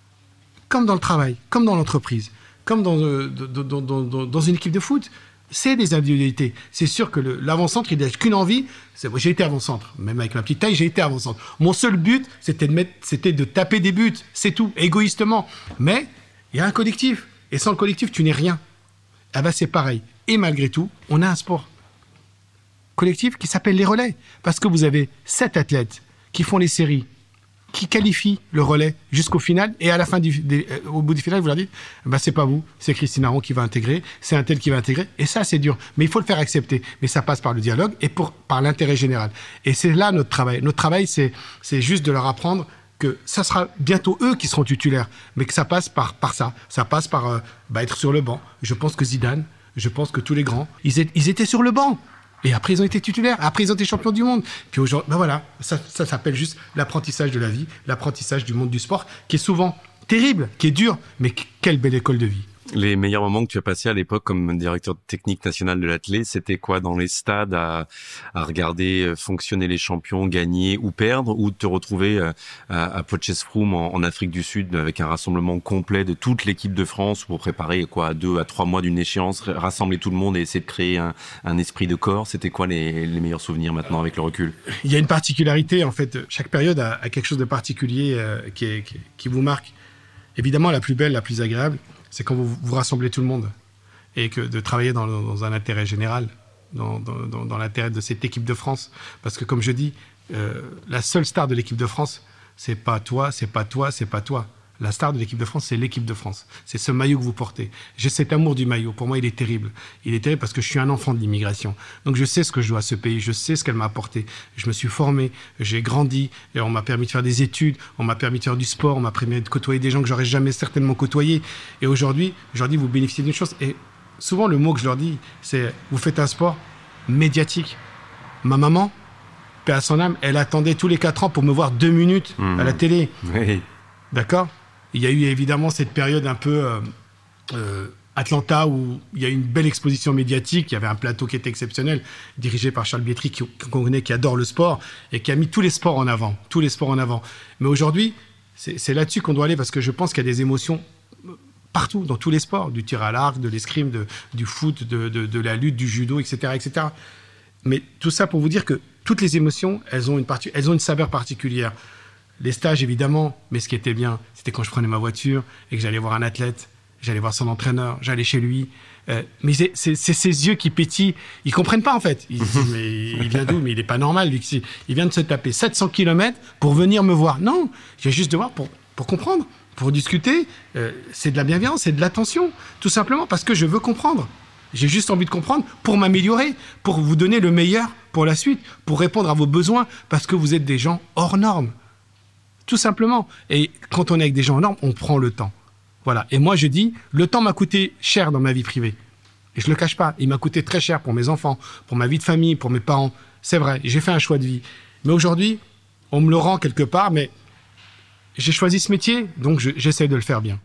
Comme dans le travail, comme dans l'entreprise, comme dans, euh, dans, dans, dans, dans une équipe de foot. C'est des individualités. C'est sûr que le, l'avant-centre, il n'a qu'une envie. C'est, j'ai été avant-centre. Même avec ma petite taille, j'ai été avant-centre. Mon seul but, c'était de, mettre, c'était de taper des buts. C'est tout, égoïstement. Mais il y a un collectif. Et sans le collectif, tu n'es rien. Ah ben, c'est pareil. Et malgré tout, on a un sport collectif qui s'appelle les relais. Parce que vous avez sept athlètes qui font les séries, qui qualifie le relais jusqu'au final, et à la fin du, des, euh, au bout du final, vous leur dites, bah, c'est pas vous, c'est Christine Aron qui va intégrer, c'est un tel qui va intégrer, et ça, c'est dur. Mais il faut le faire accepter. Mais ça passe par le dialogue et pour, par l'intérêt général. Et c'est là notre travail. Notre travail, c'est, c'est juste de leur apprendre que ça sera bientôt eux qui seront titulaires, mais que ça passe par, par ça. Ça passe par euh, bah, être sur le banc. Je pense que Zidane, je pense que tous les grands, ils, est, ils étaient sur le banc. Et après, ils ont été titulaires. Après, ils ont été champions du monde. Puis aujourd'hui, ben voilà, ça, ça s'appelle juste l'apprentissage de la vie, l'apprentissage du monde du sport, qui est souvent terrible, qui est dur, mais quelle belle école de vie. Les meilleurs moments que tu as passés à l'époque comme directeur technique national de l'athlé, c'était quoi, dans les stades à, à regarder fonctionner les champions, gagner ou perdre, ou te retrouver à, à Potchefstroom en, en Afrique du Sud avec un rassemblement complet de toute l'équipe de France pour préparer quoi, à deux à trois mois d'une échéance, rassembler tout le monde et essayer de créer un, un esprit de corps. C'était quoi les, les meilleurs souvenirs maintenant avec le recul? Il y a une particularité en fait. Chaque période a, a quelque chose de particulier euh, qui, est, qui, qui vous marque. Évidemment, la plus belle, la plus agréable, c'est quand vous, vous rassemblez tout le monde et que de travailler dans, dans un intérêt général, dans, dans, dans l'intérêt de cette équipe de France. Parce que, comme je dis, euh, la seule star de l'équipe de France, c'est pas toi, c'est pas toi, c'est pas toi. La star de l'équipe de France, c'est l'équipe de France. C'est ce maillot que vous portez. J'ai cet amour du maillot. Pour moi, il est terrible. Il est terrible parce que je suis un enfant de l'immigration. Donc, je sais ce que je dois à ce pays. Je sais ce qu'elle m'a apporté. Je me suis formé. J'ai grandi. Et on m'a permis de faire des études. On m'a permis de faire du sport. On m'a permis de côtoyer des gens que j'aurais jamais certainement côtoyés. Et aujourd'hui, je leur dis, vous bénéficiez d'une chose. Et souvent, le mot que je leur dis, c'est, vous faites un sport médiatique. Ma maman, paix à son âme, elle attendait tous les quatre ans pour me voir deux minutes mmh. à la télé. Oui. D'accord ? Il y a eu évidemment cette période un peu euh, euh, Atlanta où il y a eu une belle exposition médiatique. Il y avait un plateau qui était exceptionnel, dirigé par Charles Bietri, qui, qu'on connaît, qui adore le sport et qui a mis tous les sports en avant. Tous les sports en avant. Mais aujourd'hui, c'est, c'est là-dessus qu'on doit aller parce que je pense qu'il y a des émotions partout, dans tous les sports, du tir à l'arc, de l'escrime, de, du foot, de, de, de la lutte, du judo, et cetera, et cetera. Mais tout ça pour vous dire que toutes les émotions, elles ont une, parti- elles ont une saveur particulière. Les stages, évidemment, mais ce qui était bien, c'était quand je prenais ma voiture et que j'allais voir un athlète, j'allais voir son entraîneur, j'allais chez lui. Euh, mais c'est, c'est, c'est ces yeux qui pétillent. Ils comprennent pas, en fait. Ils disent, mais il vient d'où? Mais il est pas normal, lui. Il vient de se taper sept cents kilomètres pour venir me voir. Non, j'ai juste de voir pour, pour comprendre, pour discuter. Euh, c'est de la bienveillance, c'est de l'attention. Tout simplement parce que je veux comprendre. J'ai juste envie de comprendre pour m'améliorer, pour vous donner le meilleur pour la suite, pour répondre à vos besoins, parce que vous êtes des gens hors normes. Tout simplement. Et quand on est avec des gens en normes, on prend le temps. Voilà. Et moi, je dis, le temps m'a coûté cher dans ma vie privée. Et je le cache pas. Il m'a coûté très cher pour mes enfants, pour ma vie de famille, pour mes parents. C'est vrai. J'ai fait un choix de vie. Mais aujourd'hui, on me le rend quelque part, mais j'ai choisi ce métier, donc je, j'essaie de le faire bien.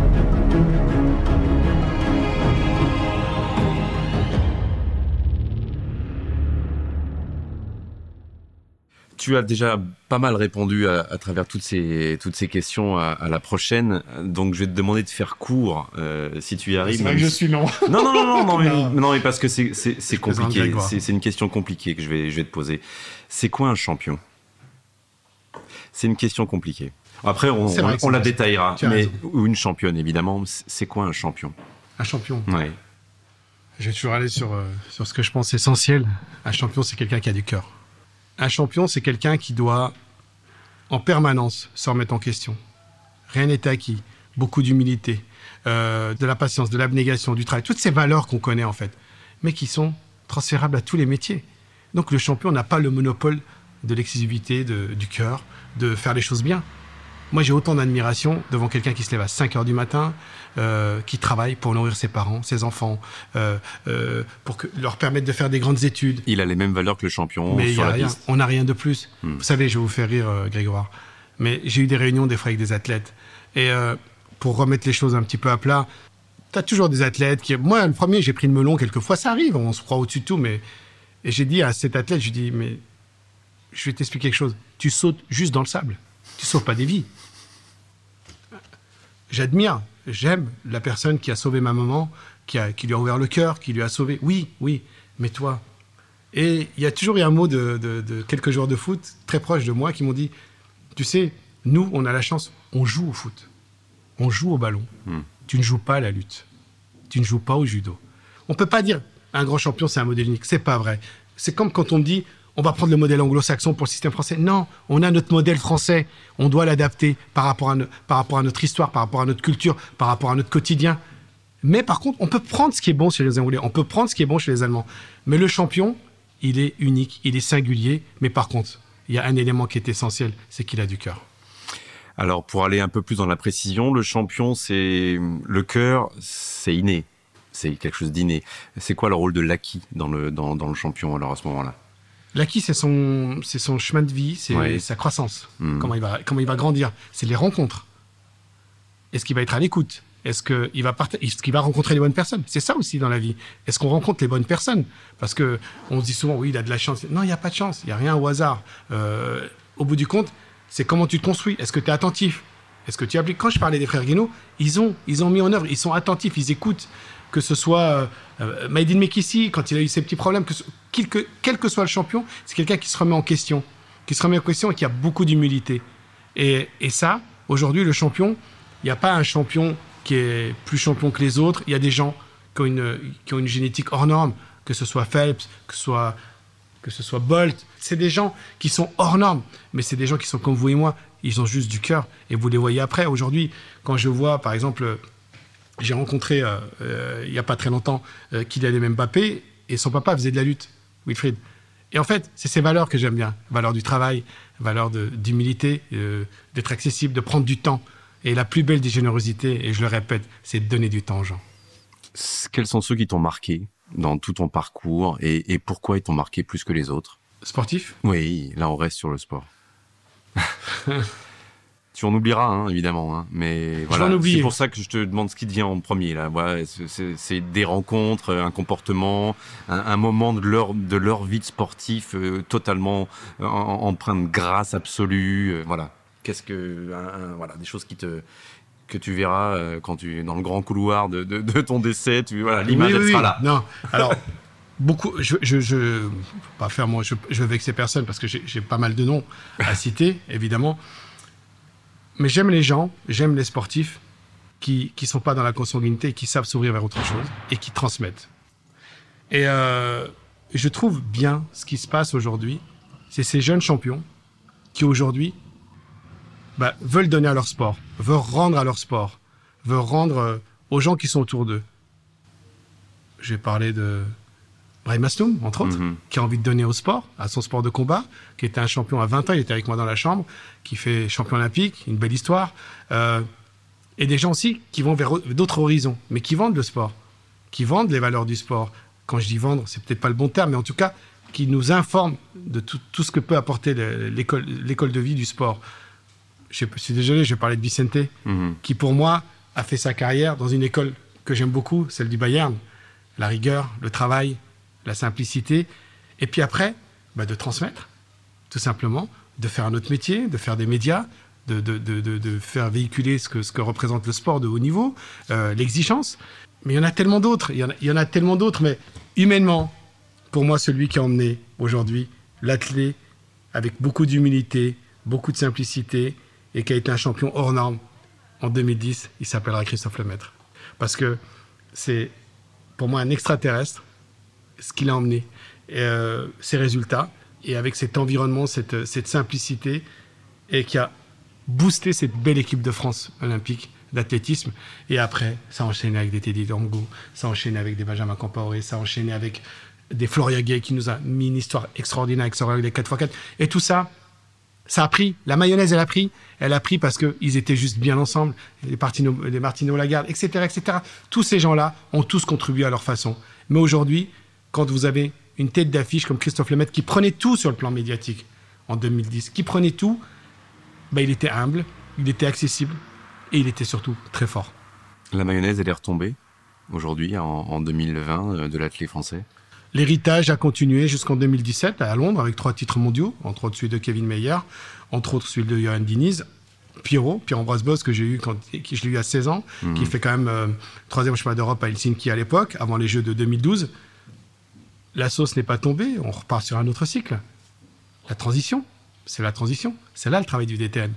Tu as déjà pas mal répondu à, à travers toutes ces, toutes ces questions à, à la prochaine. Donc, je vais te demander de faire court, euh, si tu y arrives. C'est vrai que je suis long. Non, non, non, non, non, mais, non. non, mais parce que c'est, c'est, c'est je compliqué. C'est, c'est une question compliquée que je vais, je vais te poser. C'est quoi un champion? C'est une question compliquée. Après, on, on, on la détaillera. Mais, ou une championne, évidemment. C'est quoi un champion? Un champion? Oui. Je vais toujours aller sur, euh, sur ce que je pense essentiel. Un champion, c'est quelqu'un qui a du cœur. Un champion, c'est quelqu'un qui doit, en permanence, se remettre en question. Rien n'est acquis. Beaucoup d'humilité, euh, de la patience, de l'abnégation, du travail. Toutes ces valeurs qu'on connaît, en fait, mais qui sont transférables à tous les métiers. Donc, le champion n'a pas le monopole de l'exclusivité, de, du cœur, de faire les choses bien. Moi, j'ai autant d'admiration devant quelqu'un qui se lève à cinq heures du matin, euh, qui travaille pour nourrir ses parents, ses enfants, euh, euh, pour que, leur permettre de faire des grandes études. Il a les mêmes valeurs que le champion mais sur la rien, piste. On n'a rien de plus. Hmm. Vous savez, je vais vous faire rire, euh, Grégoire, mais j'ai eu des réunions des fois avec des athlètes. Et euh, pour remettre les choses un petit peu à plat, tu as toujours des athlètes qui... Moi, le premier, j'ai pris le melon quelquefois, ça arrive, on se croit au-dessus de tout, mais... Et j'ai dit à cet athlète, je lui dis, mais je vais t'expliquer quelque chose. Tu sautes juste dans le sable. Tu sauves pas des vies. J'admire, j'aime la personne qui a sauvé ma maman, qui, a, qui lui a ouvert le cœur, qui lui a sauvé. Oui, oui, mais toi. Et il y a toujours eu un mot de, de, de quelques joueurs de foot très proches de moi qui m'ont dit, tu sais, nous, on a la chance, on joue au foot. On joue au ballon. Hmm. Tu ne joues pas à la lutte. Tu ne joues pas au judo. On ne peut pas dire un grand champion, c'est un modèle unique. C'est pas vrai. C'est comme quand on me dit, on va prendre le modèle anglo-saxon pour le système français. Non, on a notre modèle français. On doit l'adapter par rapport à, no- par rapport à notre histoire, par rapport à notre culture, par rapport à notre quotidien. Mais par contre, on peut prendre ce qui est bon chez les Anglais, on peut prendre ce qui est bon chez les Allemands. Mais le champion, il est unique, il est singulier. Mais par contre, il y a un élément qui est essentiel, c'est qu'il a du cœur. Alors, pour aller un peu plus dans la précision, le champion, c'est le cœur, c'est inné. c'est quelque chose d'inné. C'est quoi le rôle de l'acquis dans le, dans, dans le champion, alors, à ce moment-là? L'acquis, c'est son, c'est son chemin de vie, c'est ouais. sa croissance, mmh. comment, il va, comment il va grandir. C'est les rencontres. Est-ce qu'il va être à l'écoute? Est-ce qu'il va, part... Est-ce qu'il va rencontrer les bonnes personnes? C'est ça aussi dans la vie. Est-ce qu'on rencontre les bonnes personnes? Parce qu'on se dit souvent, oui, il a de la chance. Non, il n'y a pas de chance, il n'y a rien au hasard. Euh, au bout du compte, c'est comment tu te construis. Est-ce que tu es attentif? Est-ce que tu appliques? Quand je parlais des frères Guénaud, ils ont, ils ont mis en œuvre, ils sont attentifs, ils écoutent. Que ce soit euh, Maïdine Mekissi, quand il a eu ses petits problèmes, que, quel, que, quel que soit le champion, c'est quelqu'un qui se remet en question, qui se remet en question et qui a beaucoup d'humilité. Et, et ça, aujourd'hui, le champion, il n'y a pas un champion qui est plus champion que les autres. Il y a des gens qui ont une, qui ont une génétique hors norme, que ce soit Phelps, que ce soit, que ce soit Bolt. C'est des gens qui sont hors normes, mais c'est des gens qui sont comme vous et moi. Ils ont juste du cœur et vous les voyez après. Aujourd'hui, quand je vois, par exemple... J'ai rencontré, euh, euh, il n'y a pas très longtemps, euh, Kylian Mbappé, et son papa faisait de la lutte, Wilfried. Et en fait, c'est ces valeurs que j'aime bien. Valeurs du travail, valeurs de, d'humilité, euh, d'être accessible, de prendre du temps. Et la plus belle des générosités, et je le répète, c'est de donner du temps aux gens. Quels sont ceux qui t'ont marqué dans tout ton parcours, et, et pourquoi ils t'ont marqué plus que les autres? Sportif? Oui, là on reste sur le sport. Tu en oublieras, hein, évidemment, hein. Mais voilà, c'est pour ça que je te demande ce qui te vient en premier. Là, ouais, c'est, c'est des rencontres, un comportement, un, un moment de leur de leur vie de sportif euh, totalement en, empreint de grâce absolue. Euh, voilà, qu'est-ce que, un, un, voilà, des choses qui te que tu verras euh, quand tu es dans le grand couloir de de, de ton décès. Tu voilà, l'image oui, elle oui, sera oui. là. Non, alors. Beaucoup, je, je, je, pas faire moi, je, je vais vexer personne parce que j'ai, j'ai pas mal de noms à citer, évidemment. Mais j'aime les gens, j'aime les sportifs qui qui sont pas dans la consanguinité et qui savent s'ouvrir vers autre chose et qui transmettent. Et euh, je trouve bien ce qui se passe aujourd'hui, c'est ces jeunes champions qui aujourd'hui bah, veulent donner à leur sport, veulent rendre à leur sport, veulent rendre euh, aux gens qui sont autour d'eux. J'ai parlé de Brahim Asloum, entre autres, mm-hmm. qui a envie de donner au sport, à son sport de combat, qui était un champion à vingt ans, il était avec moi dans la chambre, qui fait champion olympique, une belle histoire. Euh, et des gens aussi qui vont vers d'autres horizons, mais qui vendent le sport, qui vendent les valeurs du sport. Quand je dis vendre, c'est peut-être pas le bon terme, mais en tout cas, qui nous informent de tout, tout ce que peut apporter l'école, l'école de vie du sport. Je suis désolé, je vais parler de Vicente, mm-hmm. qui pour moi a fait sa carrière dans une école que j'aime beaucoup, celle du Bayern. La rigueur, le travail, la simplicité, et puis après, bah de transmettre, tout simplement, de faire un autre métier, de faire des médias, de, de, de, de, de faire véhiculer ce que, ce que représente le sport de haut niveau, euh, l'exigence. Mais il y en a tellement d'autres, il y en a, il y en a tellement d'autres, mais humainement, pour moi, celui qui a emmené aujourd'hui l'athlète avec beaucoup d'humilité, beaucoup de simplicité, et qui a été un champion hors norme en deux mille dix, il s'appellera Christophe Lemaître. Parce que c'est, pour moi, un extraterrestre, ce qu'il a emmené, et, euh, ses résultats, et avec cet environnement, cette, cette simplicité, et qui a boosté cette belle équipe de France olympique d'athlétisme. Et après, ça a enchaîné avec des Teddy Dango, ça a enchaîné avec des Benjamin Compaoré, ça a enchaîné avec des Floria Gay qui nous a mis une histoire extraordinaire avec ça, les quatre fois quatre. Et tout ça, ça a pris. La mayonnaise, elle a pris. Elle a pris parce qu'ils étaient juste bien ensemble. Les, Martino, les Martino Lagarde, et cetera, et cetera. Tous ces gens-là ont tous contribué à leur façon. Mais aujourd'hui, quand vous avez une tête d'affiche comme Christophe Lemaître qui prenait tout sur le plan médiatique en deux mille dix, qui prenait tout, bah, il était humble, il était accessible et il était surtout très fort. La mayonnaise, elle est retombée aujourd'hui, en, en deux mille vingt, de l'athlète français. L'héritage a continué jusqu'en deux mille dix-sept à Londres avec trois titres mondiaux, entre autres celui de Kevin Mayer, entre autres celui de Johan Diniz, Pierrot, Pierre-Ambroise Bosse que j'ai eu quand je l'ai eu à seize ans, mmh. qui fait quand même euh, troisième championnat d'Europe à Helsinki à l'époque, avant les Jeux de deux mille douze. La sauce n'est pas tombée, on repart sur un autre cycle. La transition, c'est la transition. C'est là le travail du D T N.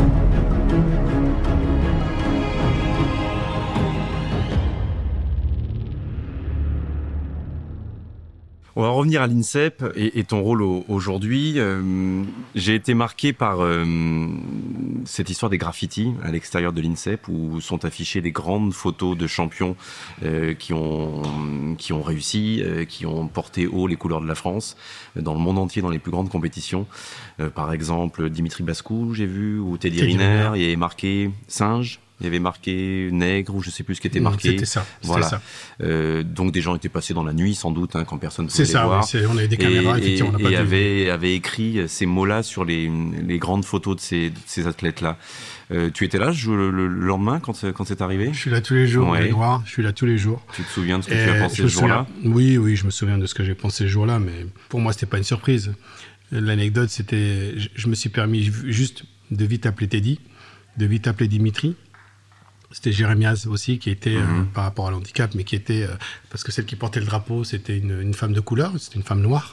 On va revenir à l'INSEP et, et ton rôle au, aujourd'hui. Euh, j'ai été marqué par euh, cette histoire des graffitis à l'extérieur de l'INSEP où sont affichées des grandes photos de champions euh, qui ont qui ont réussi, euh, qui ont porté haut les couleurs de la France euh, dans le monde entier dans les plus grandes compétitions. Euh, par exemple, Dimitri Bascou, j'ai vu, ou Teddy, Teddy Riner, il est marqué singe, Il y avait marqué nègre ou je sais plus ce qui était marqué. C'était ça. C'était Voilà. ça. Euh, donc des gens étaient passés dans la nuit sans doute hein, quand personne ne pouvait C'est ça. les voir. Oui, c'est, on avait des caméras. Et, effectivement, on n'a et, pas et vu. avait, avait écrit ces mots-là sur les, les grandes photos de ces, de ces athlètes-là. Euh, tu étais là le, le, le lendemain quand, quand c'est arrivé? Je suis là tous les jours. Ouais. Grégoire, je suis là tous les jours. Tu te souviens de ce que Et tu as pensé je ce me jour-là? souviens- Oui, oui, je me souviens de ce que j'ai pensé ce jour-là, mais pour moi, c'était pas une surprise. L'anecdote, c'était, je, je me suis permis juste de vite appeler Teddy, de vite appeler Dimitri. C'était Jérémiaz aussi, qui était, Mhm. euh, par rapport à l'handicap, mais qui était, euh, parce que celle qui portait le drapeau, c'était une, une femme de couleur, c'était une femme noire.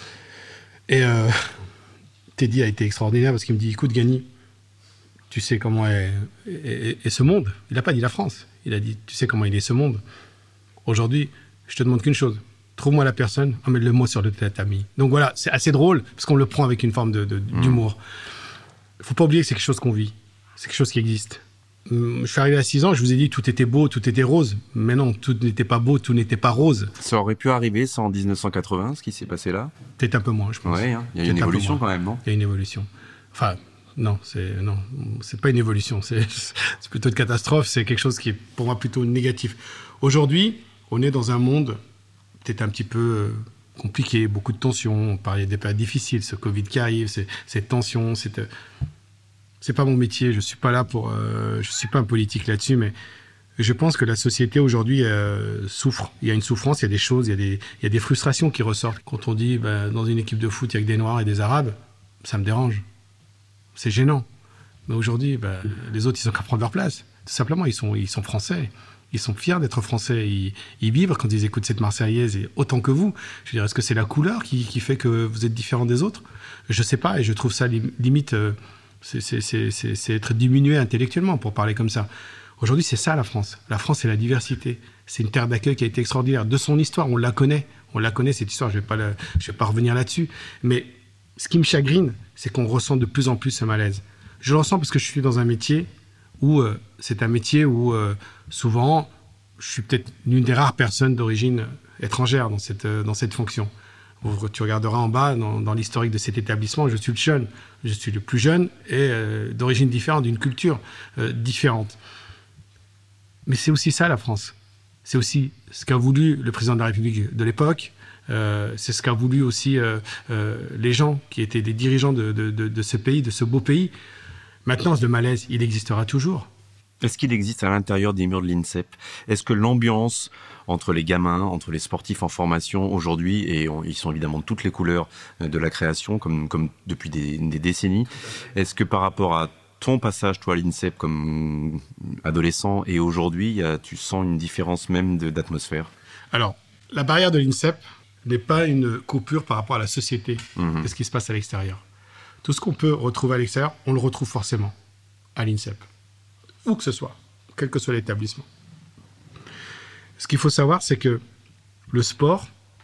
Et euh, Teddy a été extraordinaire parce qu'il me dit, écoute, Gagny, tu sais comment est, est- est ce monde. Il n'a pas dit la France. Il a dit, tu sais comment il est ce monde. Aujourd'hui, je te demande qu'une chose. Trouve-moi la personne, emmène-le moi sur le tatami. Donc voilà, c'est assez drôle parce qu'on le prend avec une forme de, de- d'humour. Il ne faut pas oublier que c'est quelque chose qu'on vit. C'est quelque chose qui existe. Hum, Je suis arrivé à six ans, je vous ai dit tout était beau, tout était rose. Mais non, tout n'était pas beau, tout n'était pas rose. Ça aurait pu arriver ça en dix-neuf cent quatre-vingts, ce qui s'est passé là? Peut-être un peu moins, je pense. Ouais, hein. Il y a eu une Peut-être un peu évolution moins. quand même, non? Il y a une évolution. Enfin, non, c'est non, c'est pas une évolution. C'est c'est plutôt une catastrophe. C'est quelque chose qui est pour moi plutôt négatif. Aujourd'hui, on est dans un monde peut-être un petit peu euh, compliqué, beaucoup de tensions. On parlait des périodes difficiles, ce Covid qui arrive, c'est- cette tension. C'est, euh, c'est pas mon métier. Je suis pas là pour. Euh, je suis pas un politique là-dessus, mais je pense que la société aujourd'hui euh, souffre. Il y a une souffrance, il y a des choses, il y a des, il y a des frustrations qui ressortent. Quand on dit ben, dans une équipe de foot, il y a que des Noirs et des Arabes, ça me dérange. C'est gênant. Mais aujourd'hui, ben, les autres, ils ont qu'à prendre leur place. Tout simplement, ils sont, ils sont français. Ils sont fiers d'être français. Ils, ils vibrent quand ils écoutent cette Marseillaise, et autant que vous. Je veux dire, est-ce que c'est la couleur qui, qui fait que vous êtes différent des autres? Je sais pas, et je trouve ça lim- limite, euh, c'est, c'est, c'est, c'est, c'est être diminué intellectuellement pour parler comme ça. Aujourd'hui, c'est ça la France. La France, c'est la diversité. C'est une terre d'accueil qui a été extraordinaire. De son histoire, on la connaît. On la connaît, cette histoire. Je ne vais pas la- je vais pas revenir là-dessus. Mais ce qui me chagrine, c'est qu'on ressent de plus en plus ce malaise. Je le ressens parce que je suis dans un métier où euh, c'est un métier où euh, souvent, je suis peut-être l'une des rares personnes d'origine étrangère dans cette, euh, dans cette fonction. Vous- Tu regarderas en bas, dans, dans l'historique de cet établissement, je suis le jeune. Je suis le plus jeune et euh, d'origine différente, d'une culture euh, différente. Mais c'est aussi ça, la France. C'est aussi ce qu'a voulu le président de la République de l'époque. Euh, c'est ce qu'a voulu aussi euh, euh, les gens qui étaient des dirigeants de, de, de, de ce pays, de ce beau pays. Maintenant, ce malaise, il existera toujours. Est-ce qu'il existe à l'intérieur des murs de l'INSEP? Est-ce que l'ambiance entre les gamins, entre les sportifs en formation aujourd'hui, et on- ils sont évidemment de toutes les couleurs euh, de la création, comme, comme depuis des, des décennies, est-ce que par rapport à ton passage, toi, à l'INSEP comme adolescent, et aujourd'hui, il y a- tu sens une différence même de- d'atmosphère? Alors, la barrière de l'INSEP n'est pas une coupure par rapport à la société, Mhm. de ce qui se passe à l'extérieur. Tout ce qu'on peut retrouver à l'extérieur, on le retrouve forcément à l'INSEP. Où que ce soit, quel que soit l'établissement. Ce qu'il faut savoir, c'est que le sport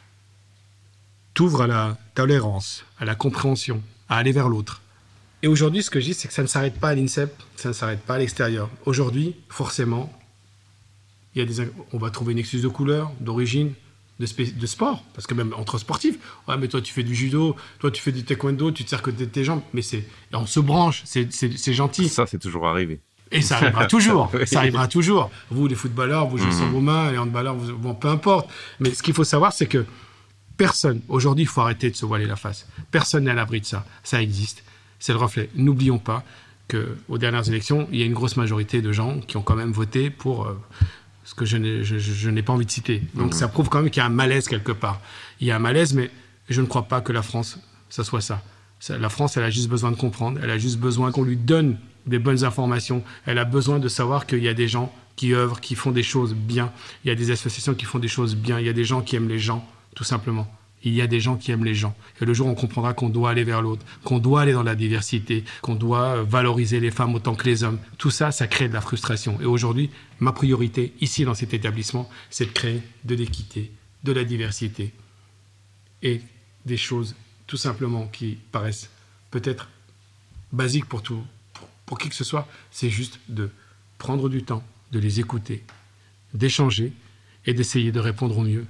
t'ouvre à la tolérance, à la compréhension, à aller vers l'autre. Et aujourd'hui, ce que je dis, c'est que ça ne s'arrête pas à l'INSEP, ça ne s'arrête pas à l'extérieur. Aujourd'hui, forcément, il y a des, on va trouver une excuse de couleur, d'origine, de, spé- de sport. Parce que même entre sportifs, ouais, mais toi, tu fais du judo, toi, tu fais du taekwondo, tu te sers que de tes jambes. Mais c'est, et on se branche, c'est, c'est, c'est gentil. Ça, c'est toujours arrivé. Et ça arrivera toujours. Oui. Ça arrivera toujours. Vous, les footballeurs, vous jouez sans vos mains, les handballeurs, vous, bon, peu importe. Mais ce qu'il faut savoir, c'est que personne, aujourd'hui, il faut arrêter de se voiler la face. Personne n'est à l'abri de ça. Ça existe. C'est le reflet. N'oublions pas qu'aux dernières élections, il y a une grosse majorité de gens qui ont quand même voté pour euh, ce que je n'ai, je, je- je n'ai pas envie de citer. Donc ça prouve quand même qu'il y a un malaise quelque part. Il y a un malaise, mais je ne crois pas que la France, ça soit ça. Ça- La France, elle a juste besoin de comprendre. Elle a juste besoin qu'on lui donne des bonnes informations. Elle a besoin de savoir qu'il y a des gens qui œuvrent, qui font des choses bien. Il y a des associations qui font des choses bien. Il y a des gens qui aiment les gens, tout simplement. Il y a des gens qui aiment les gens. Et le jour où on comprendra qu'on doit aller vers l'autre, qu'on doit aller dans la diversité, qu'on doit euh, valoriser les femmes autant que les hommes, tout ça, ça crée de la frustration. Et aujourd'hui, ma priorité, ici dans cet établissement, c'est de créer de l'équité, de la diversité et des choses, tout simplement, qui paraissent peut-être basiques pour tout, pour, pour qui que ce soit. C'est juste de prendre du temps, de les écouter, d'échanger et d'essayer de répondre au mieux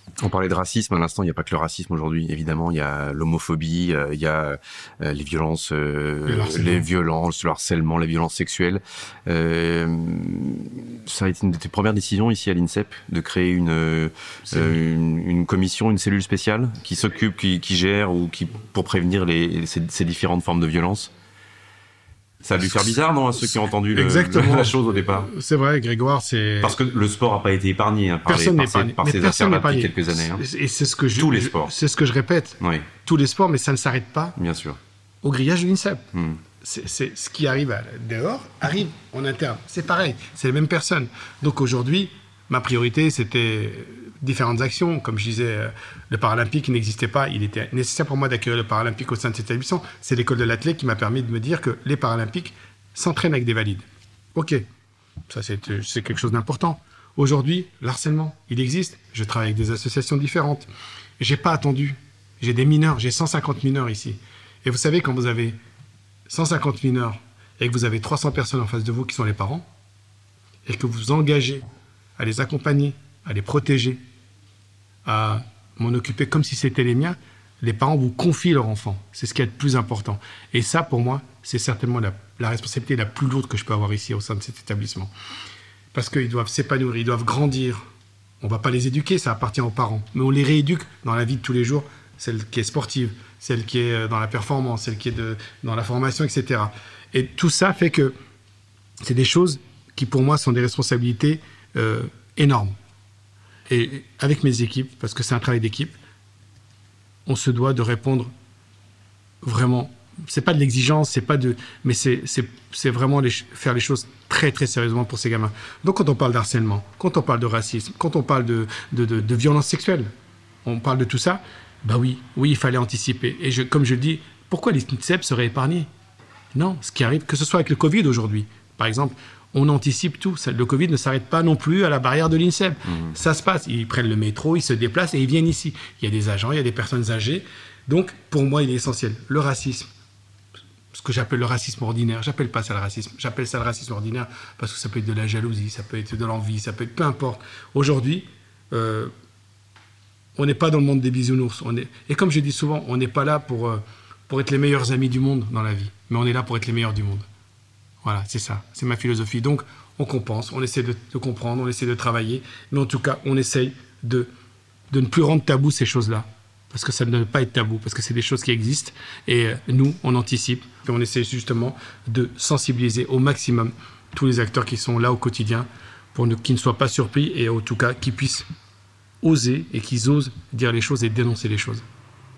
On parlait de racisme à l'instant, il n'y a pas que le racisme aujourd'hui, évidemment, il y a l'homophobie, euh, il y a euh, les violences, euh, les violences, le harcèlement, les violences sexuelles. Euh, ça a été une de tes premières décisions ici à l'INSEP, de créer une, euh, une, une commission, une cellule spéciale qui s'occupe, qui, qui gère ou qui pour prévenir les, ces, ces différentes formes de violence. Ça a dû faire bizarre, non, à ceux qui ont entendu le, le, la chose au départ. C'est vrai, Grégoire, c'est... Parce que le sport n'a pas été épargné hein, par, personne les, par, ces, par ces affaires-là depuis quelques années. Hein. Et c'est ce que je, Tous les sports. C'est ce que je répète. Oui. Tous les sports, mais ça ne s'arrête pas. Bien sûr. Au grillage de l'INSEP. Hmm. C'est, c'est, ce qui arrive à, dehors arrive en interne. C'est pareil, c'est les mêmes personnes. Donc aujourd'hui, ma priorité, c'était différentes actions. Comme je disais, le Paralympique n'existait pas. Il était nécessaire pour moi d'accueillir le Paralympique au sein de cet établissement. C'est l'école de l'athlète qui m'a permis de me dire que les Paralympiques s'entraînent avec des valides. Ok, ça c'est, c'est quelque chose d'important. Aujourd'hui, l'harcèlement, il existe. Je travaille avec des associations différentes. J'ai pas attendu. J'ai des mineurs, j'ai cent cinquante mineurs ici. Et vous savez, quand vous avez cent cinquante mineurs et que vous avez trois cents personnes en face de vous qui sont les parents, et que vous vous engagez à les accompagner, à les protéger, à m'en occuper comme si c'était les miens, les parents vous confient leur enfant. C'est ce qui est le plus important. Et ça, pour moi, c'est certainement la, la responsabilité la plus lourde que je peux avoir ici au sein de cet établissement. Parce qu'ils doivent s'épanouir, ils doivent grandir. On ne va pas les éduquer, ça appartient aux parents. Mais on les rééduque dans la vie de tous les jours, celle qui est sportive, celle qui est dans la performance, celle qui est de, dans la formation, et cetera. Et tout ça fait que c'est des choses qui, pour moi, sont des responsabilités euh, énormes. Et avec mes équipes, parce que c'est un travail d'équipe, on se doit de répondre vraiment. C'est pas de l'exigence, c'est pas de, mais c'est c'est c'est vraiment les, faire les choses très très sérieusement pour ces gamins. Donc quand on parle d'harcèlement, quand on parle de racisme, quand on parle de de de, de violence sexuelle, on parle de tout ça. Bah oui, oui, il fallait anticiper. Et je, comme je le dis, pourquoi l'INSEP serait épargné ? Non, ce qui arrive, que ce soit avec le Covid aujourd'hui, par exemple, on anticipe tout. Ça, le Covid ne s'arrête pas non plus à la barrière de l'INSEP. Mmh. Ça se passe. Ils prennent le métro, ils se déplacent et ils viennent ici. Il y a des agents, il y a des personnes âgées. Donc, pour moi, il est essentiel. Le racisme, ce que j'appelle le racisme ordinaire, j'appelle pas ça le racisme, j'appelle ça le racisme ordinaire parce que ça peut être de la jalousie, ça peut être de l'envie, ça peut être peu importe. Aujourd'hui, euh, on n'est pas dans le monde des bisounours. On est... Et comme je dis souvent, on n'est pas là pour, euh, pour être les meilleurs amis du monde dans la vie, mais on est là pour être les meilleurs du monde. Voilà, c'est ça, c'est ma philosophie. Donc, on compense, on essaie de, de comprendre, on essaie de travailler, mais en tout cas, on essaye de, de ne plus rendre tabou ces choses-là, parce que ça ne doit pas être tabou, parce que c'est des choses qui existent, et euh, nous, on anticipe, et on essaie justement de sensibiliser au maximum tous les acteurs qui sont là au quotidien, pour ne, qu'ils ne soient pas surpris, et en tout cas, qu'ils puissent oser, et qu'ils osent dire les choses et dénoncer les choses.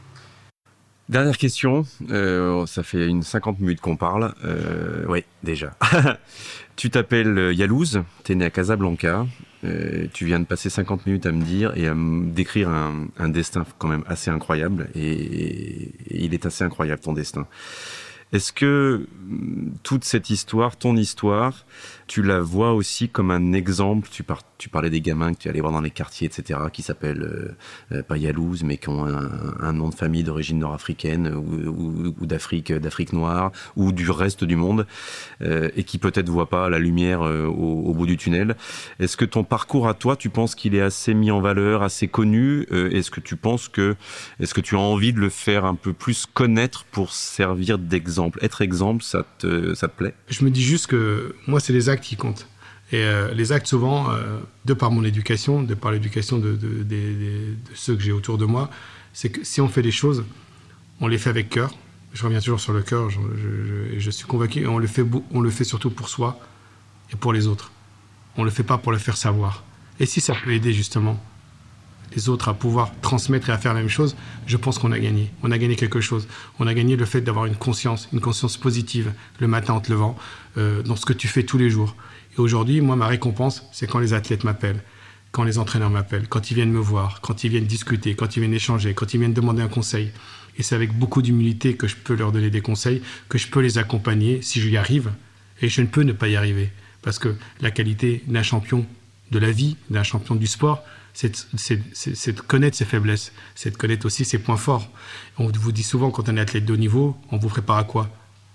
Dernière question, euh, ça fait une cinquante minutes qu'on parle, euh, oui déjà. Tu t'appelles Yalouz, t'es né à Casablanca, euh, tu viens de passer cinquante minutes à me dire et à me décrire un, un destin quand même assez incroyable, et, et, et il est assez incroyable ton destin. Est-ce que toute cette histoire, ton histoire, tu la vois aussi comme un exemple? Tu, par, tu parlais des gamins que tu allais voir dans les quartiers, et cetera, qui s'appellent euh, pas Yalouz, mais qui ont un, un nom de famille d'origine nord-africaine ou, ou, ou d'Afrique, d'Afrique noire ou du reste du monde, euh, et qui peut-être voient pas la lumière euh, au, au bout du tunnel. Est-ce que ton parcours à toi, tu penses qu'il est assez mis en valeur, assez connu? euh, Est-ce que tu penses que, est-ce que tu as envie de le faire un peu plus connaître pour servir d'exemple? Être exemple, ça te, ça te plaît? Je me dis juste que moi, c'est les actes qui comptent. Et euh, les actes, souvent, euh, de par mon éducation, de par l'éducation de, de, de, de, de ceux que j'ai autour de moi, c'est que si on fait des choses, on les fait avec cœur. Je reviens toujours sur le cœur, je, je, je, je suis convaincu, et on le fait, on le fait surtout pour soi et pour les autres. On ne le fait pas pour le faire savoir. Et si ça peut aider justement les autres à pouvoir transmettre et à faire la même chose, je pense qu'on a gagné. On a gagné quelque chose. On a gagné le fait d'avoir une conscience, une conscience positive le matin en te levant, euh, dans ce que tu fais tous les jours. Et aujourd'hui, moi, ma récompense, c'est quand les athlètes m'appellent, quand les entraîneurs m'appellent, quand ils viennent me voir, quand ils viennent discuter, quand ils viennent échanger, quand ils viennent demander un conseil. Et c'est avec beaucoup d'humilité que je peux leur donner des conseils, que je peux les accompagner si je y arrive. Et je ne peux ne pas y arriver. Parce que la qualité d'un champion de la vie, d'un champion du sport, C'est, c'est, c'est, c'est de connaître ses faiblesses, c'est de connaître aussi ses points forts. On vous dit souvent, quand on est athlète de haut niveau, on vous prépare à quoi?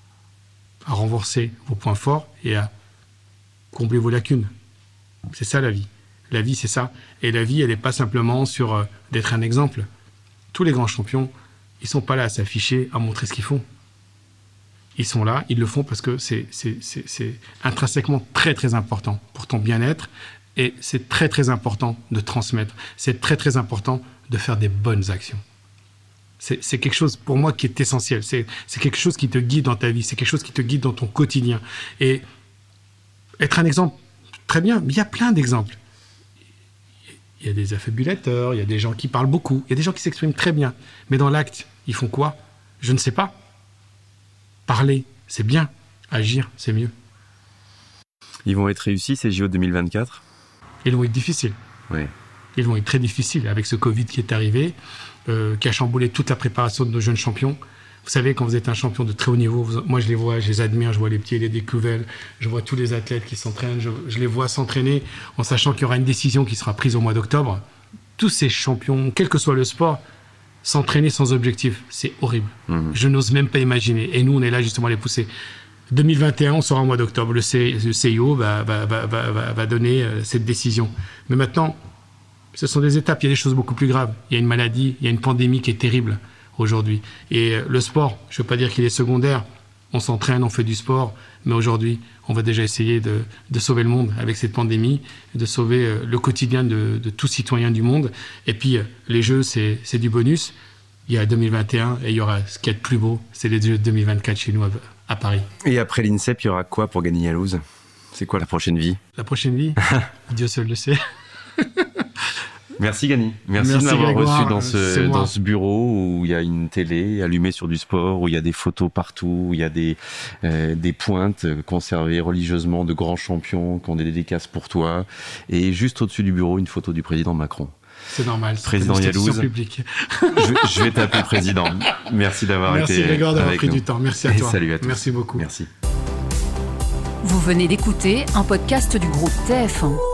À renforcer vos points forts et à combler vos lacunes. C'est ça la vie. La vie, c'est ça. Et la vie, elle n'est pas simplement sur euh, d'être un exemple. Tous les grands champions, ils ne sont pas là à s'afficher, à montrer ce qu'ils font. Ils sont là, ils le font parce que c'est, c'est, c'est, c'est intrinsèquement très, très important pour ton bien-être. Et c'est très, très important de transmettre. C'est très, très important de faire des bonnes actions. C'est, c'est quelque chose, pour moi, qui est essentiel. C'est, c'est quelque chose qui te guide dans ta vie. C'est quelque chose qui te guide dans ton quotidien. Et être un exemple, très bien, mais il y a plein d'exemples. Il y a des affabulateurs, il y a des gens qui parlent beaucoup, il y a des gens qui s'expriment très bien. Mais dans l'acte, ils font quoi ? Je ne sais pas. Parler, c'est bien. Agir, c'est mieux. Ils vont être réussis, ces J O deux mille vingt-quatre ? Ils vont être difficiles. Oui. Ils vont être très difficiles avec ce Covid qui est arrivé, euh, qui a chamboulé toute la préparation de nos jeunes champions. Vous savez, quand vous êtes un champion de très haut niveau, vous, moi je les vois, je les admire, je vois les petits et les découvelles, je vois tous les athlètes qui s'entraînent, je, je les vois s'entraîner en sachant qu'il y aura une décision qui sera prise au mois d'octobre. Tous ces champions, quel que soit le sport, s'entraîner sans objectif, c'est horrible. Mmh. Je n'ose même pas imaginer. Et nous, on est là justement à les pousser. deux mille vingt et un, on sera au mois d'octobre. Le, C, le C I O va, va, va, va, va donner euh, cette décision. Mais maintenant, ce sont des étapes. Il y a des choses beaucoup plus graves. Il y a une maladie, il y a une pandémie qui est terrible aujourd'hui. Et euh, le sport, je ne veux pas dire qu'il est secondaire. On s'entraîne, on fait du sport. Mais aujourd'hui, on va déjà essayer de, de sauver le monde avec cette pandémie, de sauver euh, le quotidien de, de tout citoyen du monde. Et puis, euh, les Jeux, c'est, c'est du bonus. Il y a deux mille vingt et un et il y aura ce qui est de plus beau, c'est les Jeux deux mille vingt-quatre chez nous à, à Paris. Et après l'INSEP, il y aura quoi pour gagner à Louz ? C'est quoi la prochaine vie ? La prochaine vie ? Dieu seul le sait. Merci Gany. Merci, Merci de m'avoir Grégoire, reçu dans ce, dans ce bureau où il y a une télé allumée sur du sport, où il y a des photos partout, où il y a des, euh, des pointes conservées religieusement de grands champions qui ont des dédicaces pour toi. Et juste au-dessus du bureau, une photo du président Macron. C'est normal. C'est président Yalouz. je, je vais t'appeler président. Merci d'avoir Merci été Grégoire d'avoir avec pris nous. du temps. Merci à toi. Et salut à tous. Merci beaucoup. Merci. Vous venez d'écouter un podcast du groupe T F un.